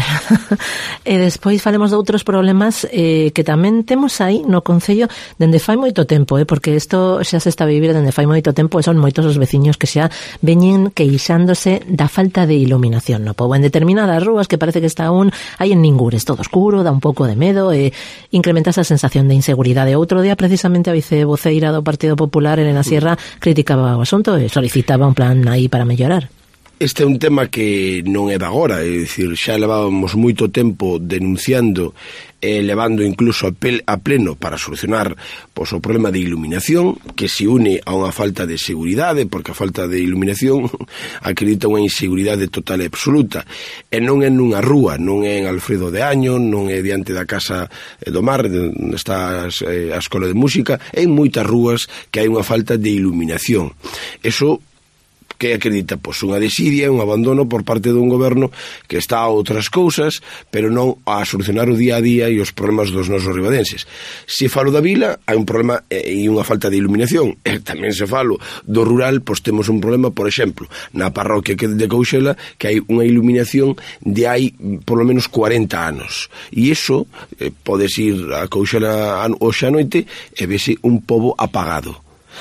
E despois falemos de outros problemas que tamén temos aí no Concello dende fai moito tempo, porque isto xa se está a vivir dende fai moito tempo, e son moitos os veciños que xa veñen queixándose da falta de iluminación no pobo en determinadas rúas, que parece que está aí en ningures, todo oscuro, dá un pouco de medo, e incrementa esa sensación de inseguridade. Outro día, precisamente, a vicevoceira do Partido Popular, Elena Sierra, criticaba o asunto e solicitaba un plan aí para mellorar. Este é un tema que non é de agora, é dicir, xa levábamos moito tempo denunciando e levando incluso a pleno para solucionar o problema de iluminación, que se une a unha falta de seguridade, porque a falta de iluminación acredita unha inseguridade total e absoluta, e non é nunha rúa, non é en Alfredo de Año, non é diante da Casa do Mar, onde está a Escola de Música, é en moitas rúas que hai unha falta de iluminación. Eso que acredita unha desidia, un abandono por parte dun goberno que está a outras cousas, pero non a solucionar o día a día e os problemas dos nosos ribadenses. Se falo da vila, hai un problema e unha falta de iluminación, e tamén se falo do rural, temos un problema, por exemplo, na parroquia de Couxela, que hai unha iluminación de hai por lo menos 40 anos, e iso podes ir a Couxela hoxe a noite e vese un pobo apagado.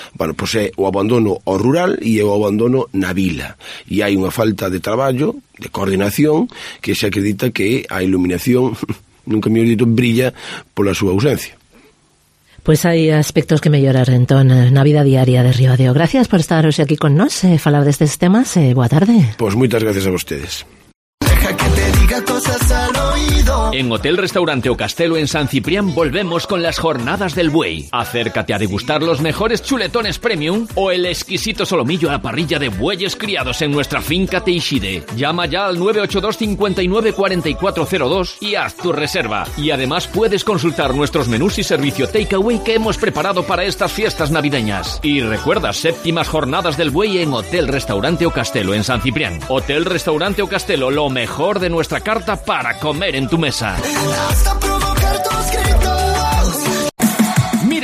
É o abandono ao rural e o abandono na vila, e hai unha falta de traballo, de coordinación, que se acredita que a iluminación, nunca mellor dito, brilla pola súa ausencia. Pois hai aspectos que mellorar entón na vida diaria de Ribadeo. Gracias por estar hoxe aquí con nós e falar destes temas, boa tarde. Pois moitas gracias a vostedes. Deja que te diga cosas al oído. En Hotel Restaurante O Castelo en San Ciprián volvemos con las jornadas del buey. Acércate a degustar los mejores chuletones premium o el exquisito solomillo a la parrilla de bueyes criados en nuestra finca Teixide. Llama ya al 982 59 4402 y haz tu reserva. Y además puedes consultar nuestros menús y servicio takeaway que hemos preparado para estas fiestas navideñas. Y recuerda, 7ª jornadas del buey en Hotel Restaurante O Castelo en San Ciprián. Hotel Restaurante O Castelo, lo mejor de nuestra carta para comer en tu mesa. Hasta provocar tus gritos.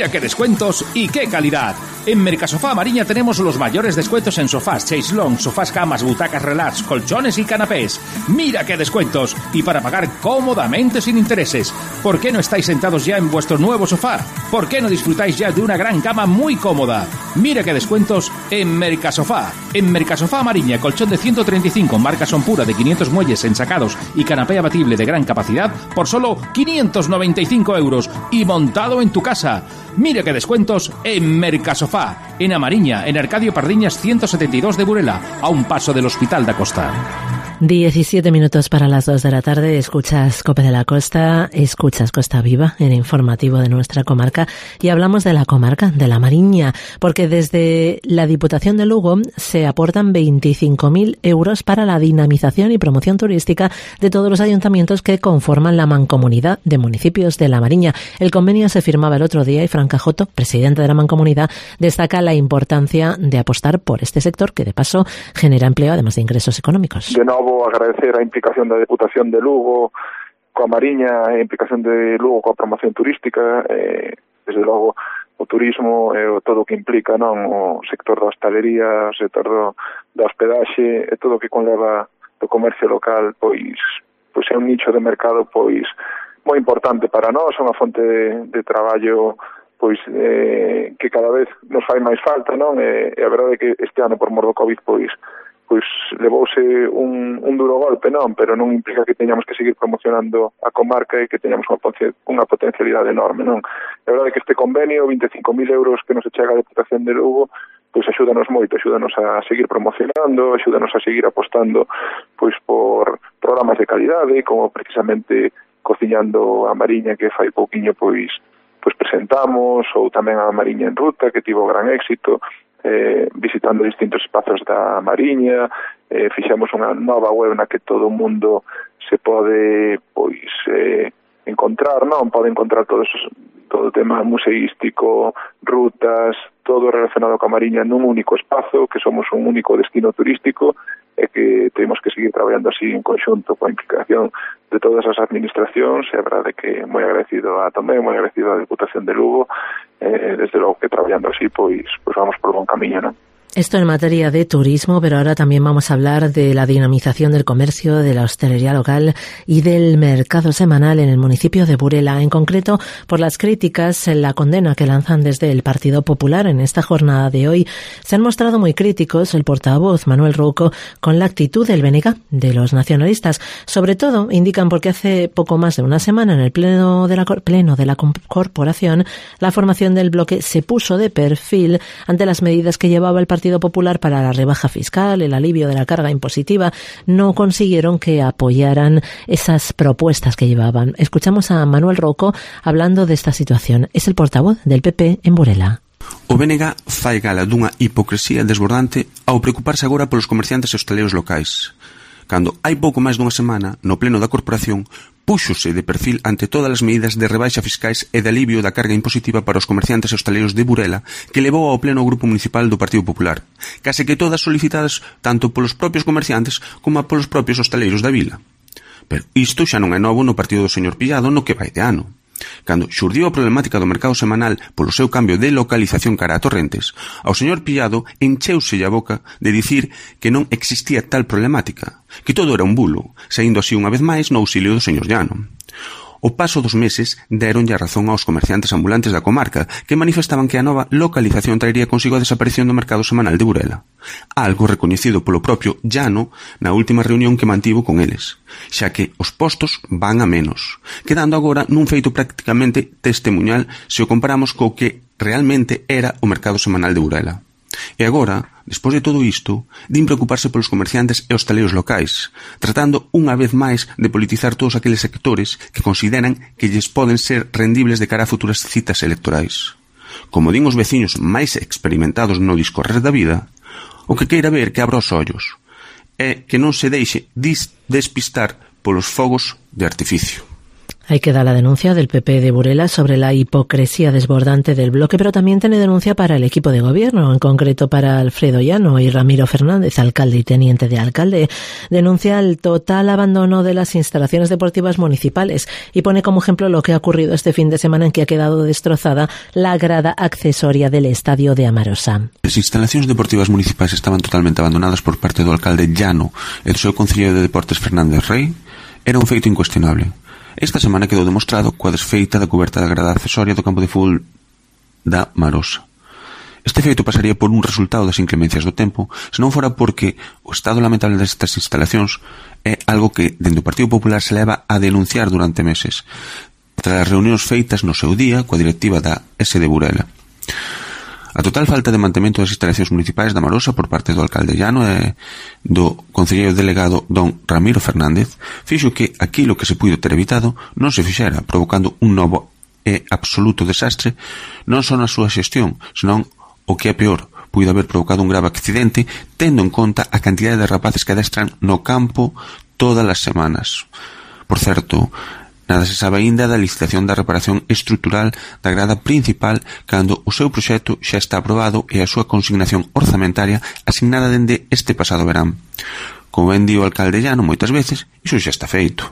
Mira qué descuentos y qué calidad. En Mercasofá Mariña tenemos los mayores descuentos en sofás, chaislón, sofás, camas, butacas, relax, colchones y canapés. Mira qué descuentos, y para pagar cómodamente sin intereses. ¿Por qué no estáis sentados ya en vuestro nuevo sofá? ¿Por qué no disfrutáis ya de una gran cama muy cómoda? Mira qué descuentos en Mercasofá. En Mercasofá Mariña, colchón de 135, marca Son Pura de 500 muelles ensacados y canapé abatible de gran capacidad por solo 595 euros y montado en tu casa. Mira qué descuentos en Mercasofá, en A Mariña, en Arcadio Pardiñas 172 de Burela, a un paso del Hospital da Costa. 17 minutos para las 2 de la tarde, escuchas Cope de la Costa, escuchas Costa Viva, el informativo de nuestra comarca, y hablamos de la comarca, de la Mariña, porque desde la Diputación de Lugo se aportan 25.000 euros para la dinamización y promoción turística de todos los ayuntamientos que conforman la Mancomunidad de Municipios de la Mariña. El convenio se firmaba el otro día y Fran Cajoto, presidente de la Mancomunidad, destaca la importancia de apostar por este sector que de paso genera empleo además de ingresos económicos. De novo, agradecer a implicación da Deputación de Lugo coa Mariña e a implicación de Lugo coa promoción turística, desde logo o turismo e todo o que implica, non, o sector da hostalería, o sector da hospedaxe e todo o que conleva do comercio local, pois é un nicho de mercado pois moi importante para nós, é unha fonte de traballo pois que cada vez nos fai máis falta, non? E a verdade é que este ano por mor do Covid pois levouse un duro golpe, non, pero non implica que teñamos que seguir promocionando a comarca e que teñamos unha potencialidade enorme, non. A verdade é que este convenio, 25.000 euros que nos chega a Deputación de Lugo, pois axúdanos moito, axúdanos a seguir promocionando, axúdanos a seguir apostando pois por programas de calidade, como precisamente Cociñando a Mariña, que fai pouquiño pois presentamos, ou tamén a Mariña en Ruta, que tivo gran éxito, visitando distintos espazos da Mariña, fixemos unha nova web na que todo o mundo se pode encontrar, non? Pode encontrar todo o tema museístico, rutas, todo relacionado coa Mariña nun único espazo, que somos un único destino turístico e que temos que seguir traballando así en conxunto coa implicación de todas as administracións. É verdade que moi agradecido a Tomé, moi agradecido a Deputación de Lugo, desde logo que traballando así pois vamos por bon camiño, non? Esto en materia de turismo, pero ahora también vamos a hablar de la dinamización del comercio, de la hostelería local y del mercado semanal en el municipio de Burela, en concreto por las críticas en la condena que lanzan desde el Partido Popular en esta jornada de hoy. Se han mostrado muy críticos el portavoz Manuel Rouco con la actitud del BNG, de los nacionalistas. Sobre todo, indican porque hace poco más de una semana en el pleno de la corporación, la formación del bloque se puso de perfil ante las medidas que llevaba el Partido Popular para la rebaja fiscal, el alivio de la carga impositiva. No consiguieron que apoyaran esas propuestas que llevaban. Escuchamos a Manuel Rouco hablando de esta situación. Es el portavoz del PP en Burela. O BNG fai gala dunha hipocresía desbordante ao preocuparse agora polos comerciantes e hostaleiros locais, cando hai pouco máis dunha semana, no pleno da corporación, púxose de perfil ante todas as medidas de rebaixa fiscais e de alivio da carga impositiva para os comerciantes e hostaleiros de Burela que levou ao pleno o Grupo Municipal do Partido Popular, case que todas solicitadas tanto polos propios comerciantes como polos propios hostaleiros da vila. Pero isto xa non é novo no partido do señor Pillado no que vai de ano. Cando xurdiu a problemática do mercado semanal polo seu cambio de localización cara a Torrentes, ao señor Pillado encheuse a boca de dicir que non existía tal problemática, que todo era un bulo, saindo así unha vez máis no auxilio do señor Llano. O paso dos meses deronlle a razón aos comerciantes ambulantes da comarca que manifestaban que a nova localización traería consigo a desaparición do mercado semanal de Burela, algo recoñecido polo propio Llano na última reunión que mantivo con eles, xa que os postos van a menos, quedando agora nun feito prácticamente testemuñal se o comparamos co que realmente era o mercado semanal de Burela. E agora, despois de todo isto, din preocuparse polos comerciantes e hostaleiros locais, tratando unha vez máis de politizar todos aqueles sectores que consideran que lles poden ser rendibles de cara a futuras citas electorais. Como din os veciños máis experimentados no discorrer da vida, o que queira ver que abra os ollos é que non se deixe despistar polos fogos de artificio. Ahí queda la denuncia del PP de Burela sobre la hipocresía desbordante del bloque, pero también tiene denuncia para el equipo de gobierno, en concreto para Alfredo Llano y Ramiro Fernández, alcalde y teniente de alcalde. Denuncia el total abandono de las instalaciones deportivas municipales y pone como ejemplo lo que ha ocurrido este fin de semana en que ha quedado destrozada la grada accesoria del estadio de Amarosa. As instalacións deportivas municipais estaban totalmente abandonadas por parte do alcalde Llano e do seu concelleiro de deportes Fernández Rey. Era un feito incuestionable. Esta semana quedou demostrado coa desfeita da coberta da grada accesoria do campo de fútbol da Marosa. Este feito pasaría por un resultado das inclemencias do tempo, se non fora porque o estado lamentable destas instalacións é algo que, dende o Partido Popular, se leva a denunciar durante meses, tras as reunións feitas no seu día coa directiva da S de Burela. A total falta de mantemento das instalacións municipais da Marosa por parte do alcalde Llano e do concelleiro delegado don Ramiro Fernández fixo que aquilo que se puido ter evitado non se fixera, provocando un novo e absoluto desastre non só na súa xestión, senón o que é peor, puido haber provocado un grave accidente tendo en conta a cantidade de rapaces que adestran no campo todas as semanas. Por certo, nada se sabe aínda da licitación da reparación estrutural da grada principal cando o seu proxecto xa está aprobado e a súa consignación orzamentaria asignada dende este pasado verán. Como ben di o alcalde Llano moitas veces, iso xa está feito.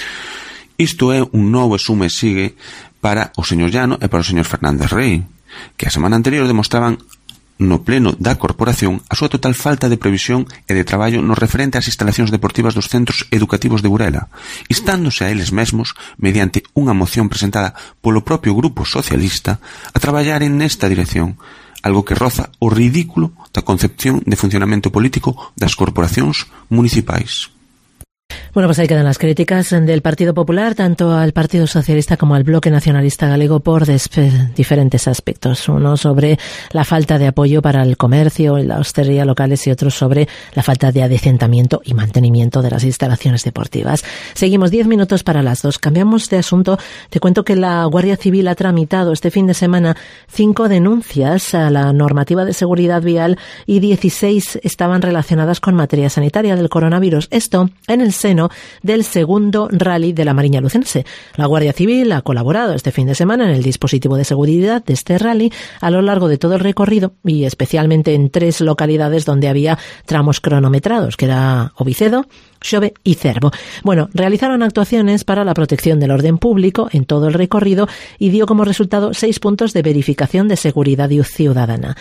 Isto é un novo sume e sigue para o señor Llano e para o señor Fernández Rey, que a semana anterior demostraban no pleno da corporación a súa total falta de previsión e de traballo no referente ás instalacións deportivas dos centros educativos de Burela, instándose a eles mesmos, mediante unha moción presentada polo propio Grupo Socialista, a traballar en esta dirección, algo que roza o ridículo da concepción de funcionamento político das corporacións municipais. Bueno, pues ahí quedan las críticas del Partido Popular, tanto al Partido Socialista como al Bloque Nacionalista Galego por diferentes aspectos. Uno sobre la falta de apoyo para el comercio y la hostelería locales y otro sobre la falta de adecentamiento y mantenimiento de las instalaciones deportivas. Seguimos 10 minutos para las 2. Cambiamos de asunto. Te cuento que la Guardia Civil ha tramitado este fin de semana 5 denuncias a la normativa de seguridad vial y 16 estaban relacionadas con materia sanitaria del coronavirus. Esto en el seno del segundo rally de la Mariña Lucense. La Guardia Civil ha colaborado este fin de semana en el dispositivo de seguridad de este rally a lo largo de todo el recorrido y especialmente en 3 localidades donde había tramos cronometrados, que era Ovicedo, Xove y Cervo. Bueno, realizaron actuaciones para la protección del orden público en todo el recorrido y dio como resultado 6 puntos de verificación de seguridad ciudadana.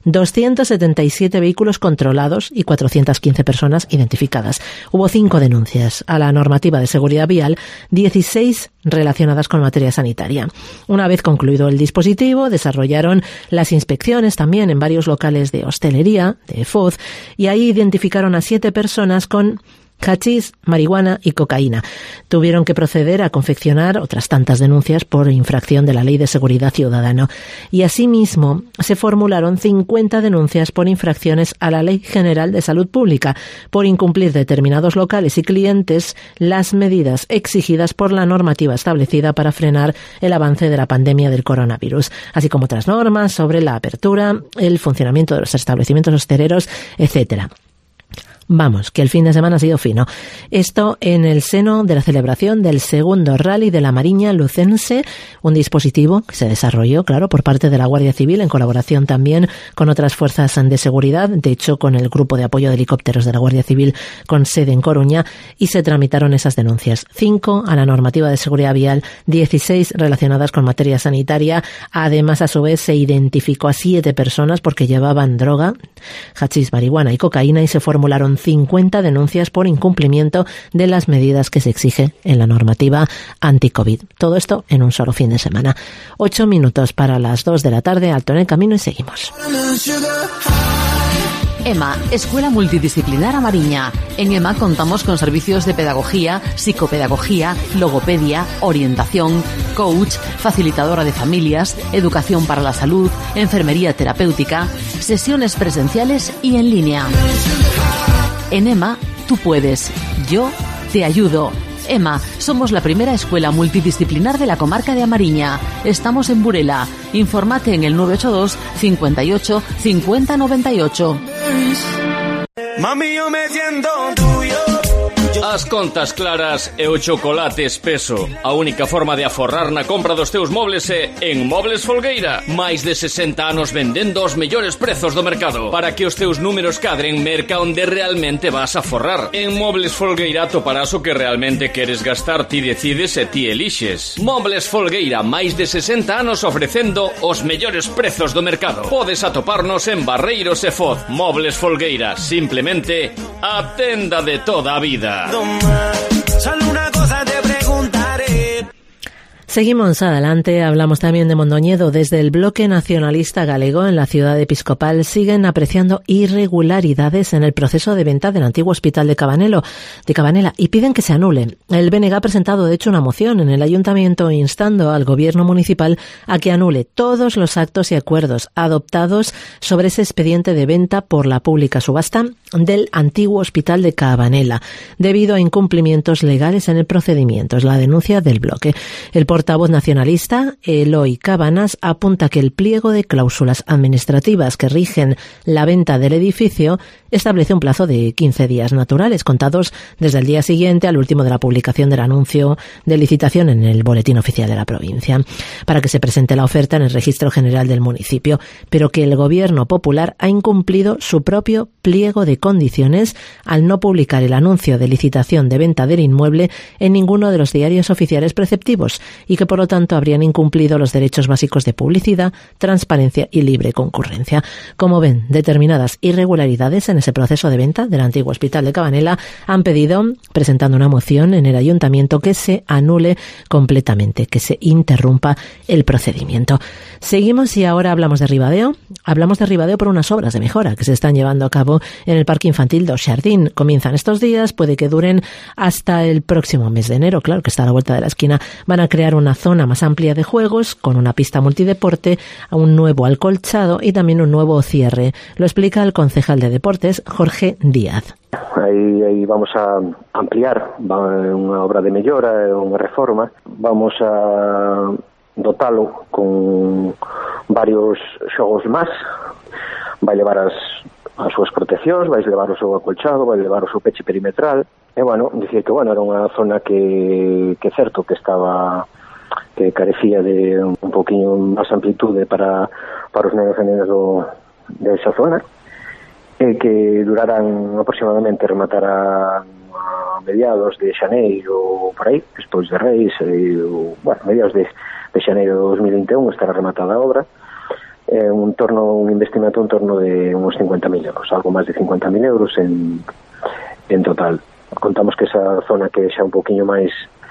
277 vehículos controlados y 415 personas identificadas. Hubo 5 denuncias a la normativa de seguridad vial, 16 relacionadas con materia sanitaria. Una vez concluido el dispositivo, desarrollaron las inspecciones también en varios locales de hostelería, de FOZ, y ahí identificaron a 7 personas con hachís, marihuana y cocaína. Tuvieron que proceder a confeccionar otras tantas denuncias por infracción de la Ley de Seguridad Ciudadana. Y asimismo se formularon 50 denuncias por infracciones a la Ley General de Salud Pública, por incumplir determinados locales y clientes las medidas exigidas por la normativa establecida para frenar el avance de la pandemia del coronavirus, así como otras normas sobre la apertura, el funcionamiento de los establecimientos hosteleros, etcétera. Vamos, que el fin de semana ha sido fino. Esto en el seno de la celebración del segundo rally de la Mariña Lucense, un dispositivo que se desarrolló, claro, por parte de la Guardia Civil en colaboración también con otras fuerzas de seguridad, de hecho con el grupo de apoyo de helicópteros de la Guardia Civil con sede en Coruña, y se tramitaron esas denuncias. 5 a la normativa de seguridad vial, 16 relacionadas con materia sanitaria. Además, a su vez, se identificó a 7 personas porque llevaban droga, hachís, marihuana y cocaína, y se formularon 50 denuncias por incumplimiento de las medidas que se exige en la normativa anti-COVID. Todo esto en un solo fin de semana. 8 minutos para las 2 de la tarde, alto en el camino y seguimos. EMA, Escuela Multidisciplinar A Mariña. En EMA contamos con servicios de pedagogía, psicopedagogía, logopedia, orientación, coach, facilitadora de familias, educación para la salud, enfermería terapéutica, sesiones presenciales y en línea. En EMA, tú puedes. Yo te ayudo. EMA, somos la primera escuela multidisciplinar de la comarca de A Mariña. Estamos en Burela. Infórmate en el 982 58 50 98. Mami, yo me siento tuyo. As contas claras e o chocolate espeso. A única forma de aforrar na compra dos teus mobles é en Mobles Folgueira. Máis de 60 anos vendendo os mellores prezos do mercado. Para que os teus números cadren, merca onde realmente vas a forrar. En Mobles Folgueira toparás o que realmente queres gastar, ti decides e ti elixes. Mobles Folgueira, máis de 60 anos ofrecendo os mellores prezos do mercado. Podes atoparnos en Barreiros e Foz. Mobles Folgueira, simplemente a tenda de toda a vida. Solo una cosa te preguntaré. Seguimos adelante, hablamos también de Mondoñedo. Desde el bloque nacionalista galego en la ciudad episcopal siguen apreciando irregularidades en el proceso de venta del antiguo hospital de Cabanela y piden que se anule. El BNG ha presentado de hecho una moción en el ayuntamiento instando al gobierno municipal a que anule todos los actos y acuerdos adoptados sobre ese expediente de venta por la pública subasta del antiguo hospital de Cabanela debido a incumplimientos legales en el procedimiento. Es la denuncia del bloque. El portavoz nacionalista, Eloy Cabanas, apunta que el pliego de cláusulas administrativas que rigen la venta del edificio establece un plazo de 15 días naturales, contados desde el día siguiente al último de la publicación del anuncio de licitación en el Boletín Oficial de la provincia, para que se presente la oferta en el Registro General del municipio, pero que el Gobierno Popular ha incumplido su propio pliego de condiciones al no publicar el anuncio de licitación de venta del inmueble en ninguno de los diarios oficiales preceptivos y que por lo tanto habrían incumplido los derechos básicos de publicidad, transparencia y libre concurrencia. Como ven, determinadas irregularidades en ese proceso de venta del antiguo hospital de Cabanela han pedido, presentando una moción en el ayuntamiento, que se anule completamente, que se interrumpa el procedimiento. Seguimos y ahora hablamos de Ribadeo. Hablamos de Ribadeo por unas obras de mejora que se están llevando a cabo en el Parque Infantil do Xardín. Comienzan estos días, puede que duren hasta el próximo mes de enero, claro que está a la vuelta de la esquina. Van a crear una zona más amplia de juegos con una pista multideporte, un nuevo acolchado y también un nuevo cierre. Lo explica el concejal de deportes, Jorge Díaz. Aí vamos a ampliar unha obra de mellora, unha reforma. Vamos a dotalo con varios xogos máis. Vai levar as súas proteccións, vai levar o seu acolchado, vai levar o seu peche perimetral. E, dicir que, era unha zona que certo que que carecía de un poquinho máis amplitude para os nenos e nenas desa zona, e que durarán aproximadamente, rematarán a mediados de xaneiro por aí, despois de Reis, mediados de xaneiro de 2021 estará rematada a obra. Un investimento en torno de uns 50.000 euros, algo máis de 50.000 euros en total. Contamos que esa zona que xa un poquinho máis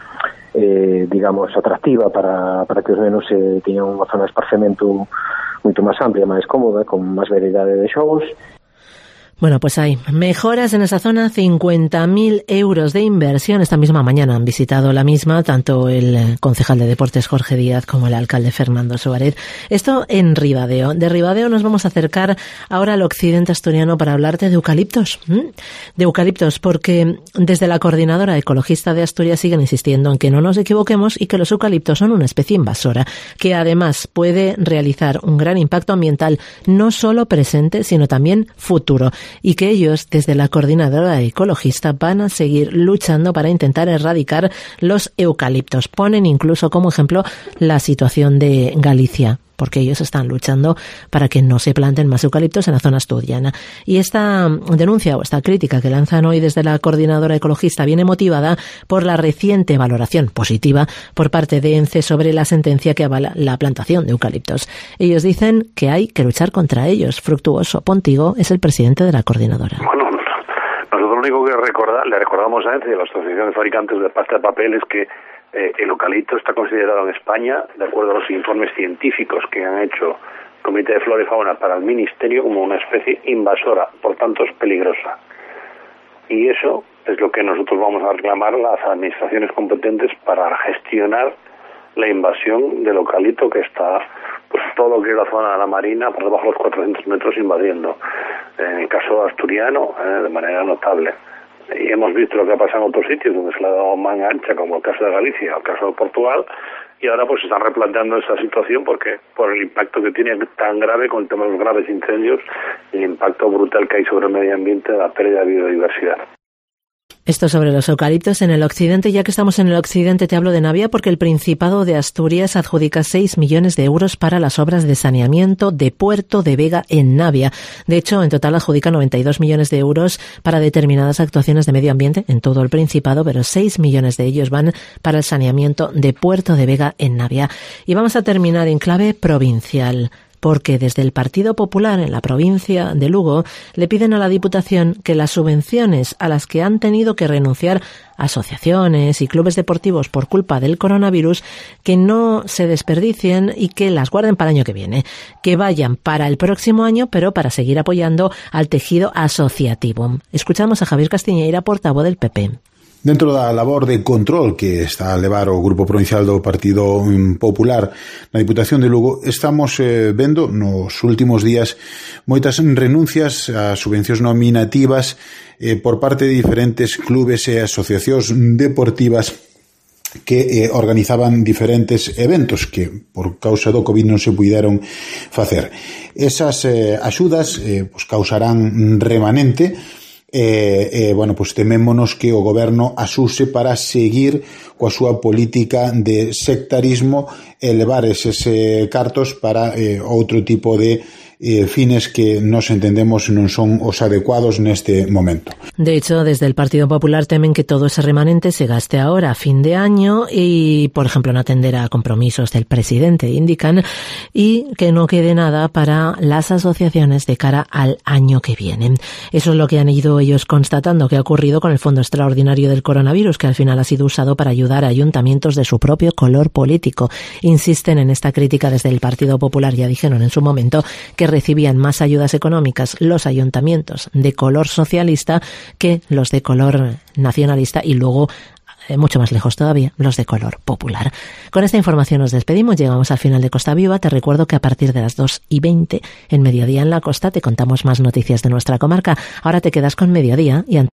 atractiva para que os nenos teñan unha zona de esparcemento moito máis amplia, máis cómoda, con máis variedade de xogos. Bueno, pues hay mejoras en esa zona, 50.000 euros de inversión. Esta misma mañana han visitado la misma tanto el concejal de deportes Jorge Díaz como el alcalde Fernando Suárez. Esto en Ribadeo. De Ribadeo nos vamos a acercar ahora al occidente asturiano para hablarte de eucaliptos. De eucaliptos, porque desde la Coordinadora Ecologista de Asturias siguen insistiendo en que no nos equivoquemos y que los eucaliptos son una especie invasora, que además puede realizar un gran impacto ambiental, no solo presente, sino también futuro. Y que ellos, desde la Coordinadora Ecologista, van a seguir luchando para intentar erradicar los eucaliptos. Ponen incluso como ejemplo la situación de Galicia, porque ellos están luchando para que no se planten más eucaliptos en la zona asturiana. Y esta denuncia o esta crítica que lanzan hoy desde la Coordinadora Ecologista viene motivada por la reciente valoración positiva por parte de ENCE sobre la sentencia que avala la plantación de eucaliptos. Ellos dicen que hay que luchar contra ellos. Fructuoso Pontigo es el presidente de la Coordinadora. Bueno, nosotros lo único que le recordamos a ENCE y a la Asociación de Fabricantes de Pasta de Papel es que el eucalipto está considerado en España, de acuerdo a los informes científicos que han hecho el Comité de Flora y Fauna para el Ministerio, como una especie invasora, por tanto es peligrosa. Y eso es lo que nosotros vamos a reclamar a las administraciones competentes para gestionar la invasión del eucalipto que está, pues todo lo que es la zona de la Marina, por debajo de los 400 metros invadiendo. En el caso asturiano, de manera notable. Y hemos visto lo que ha pasado en otros sitios donde se le ha dado manga ancha, como el caso de Galicia o el caso de Portugal, y ahora pues se están replanteando esa situación porque por el impacto que tiene tan grave con el tema de los graves incendios y el impacto brutal que hay sobre el medio ambiente de la pérdida de biodiversidad. Esto sobre los eucaliptos en el occidente. Ya que estamos en el occidente, te hablo de Navia porque el Principado de Asturias adjudica 6 millones de euros para las obras de saneamiento de Puerto de Vega en Navia. De hecho, en total adjudica 92 millones de euros para determinadas actuaciones de medio ambiente en todo el Principado, pero 6 millones de ellos van para el saneamiento de Puerto de Vega en Navia. Y vamos a terminar en clave provincial, porque desde el Partido Popular en la provincia de Lugo le piden a la Diputación que las subvenciones a las que han tenido que renunciar asociaciones y clubes deportivos por culpa del coronavirus, que no se desperdicien y que las guarden para el año que viene, que vayan para el próximo año, pero para seguir apoyando al tejido asociativo. Escuchamos a Javier Castiñeira, portavoz del PP. Dentro da labor de control que está a levar o Grupo Provincial do Partido Popular na Diputación de Lugo, estamos vendo nos últimos días moitas renuncias a subvencións nominativas por parte de diferentes clubes e asociacións deportivas que organizaban diferentes eventos que por causa do COVID non se puideron facer. Esas axudas pues causarán remanente. Bueno, pues temémonos que o goberno asuse para seguir coa súa política de sectarismo e levar eses cartos para outro tipo de fines que nos entendemos non son os adecuados neste momento. De hecho, desde el Partido Popular temen que todo ese remanente se gaste ahora a fin de año y, por ejemplo, no atender a compromisos del presidente, indican, y que no quede nada para las asociaciones de cara al año que viene. Eso es lo que han ido ellos constatando que ha ocurrido con el Fondo Extraordinario del Coronavirus, que al final ha sido usado para ayudar a ayuntamientos de su propio color político. Insisten en esta crítica desde el Partido Popular, ya dijeron en su momento que recibían más ayudas económicas los ayuntamientos de color socialista que los de color nacionalista y luego, mucho más lejos todavía, los de color popular. Con esta información nos despedimos, llegamos al final de Costa Viva. Te recuerdo que a partir de las 2:20 en Mediodía en la Costa te contamos más noticias de nuestra comarca. Ahora te quedas con Mediodía y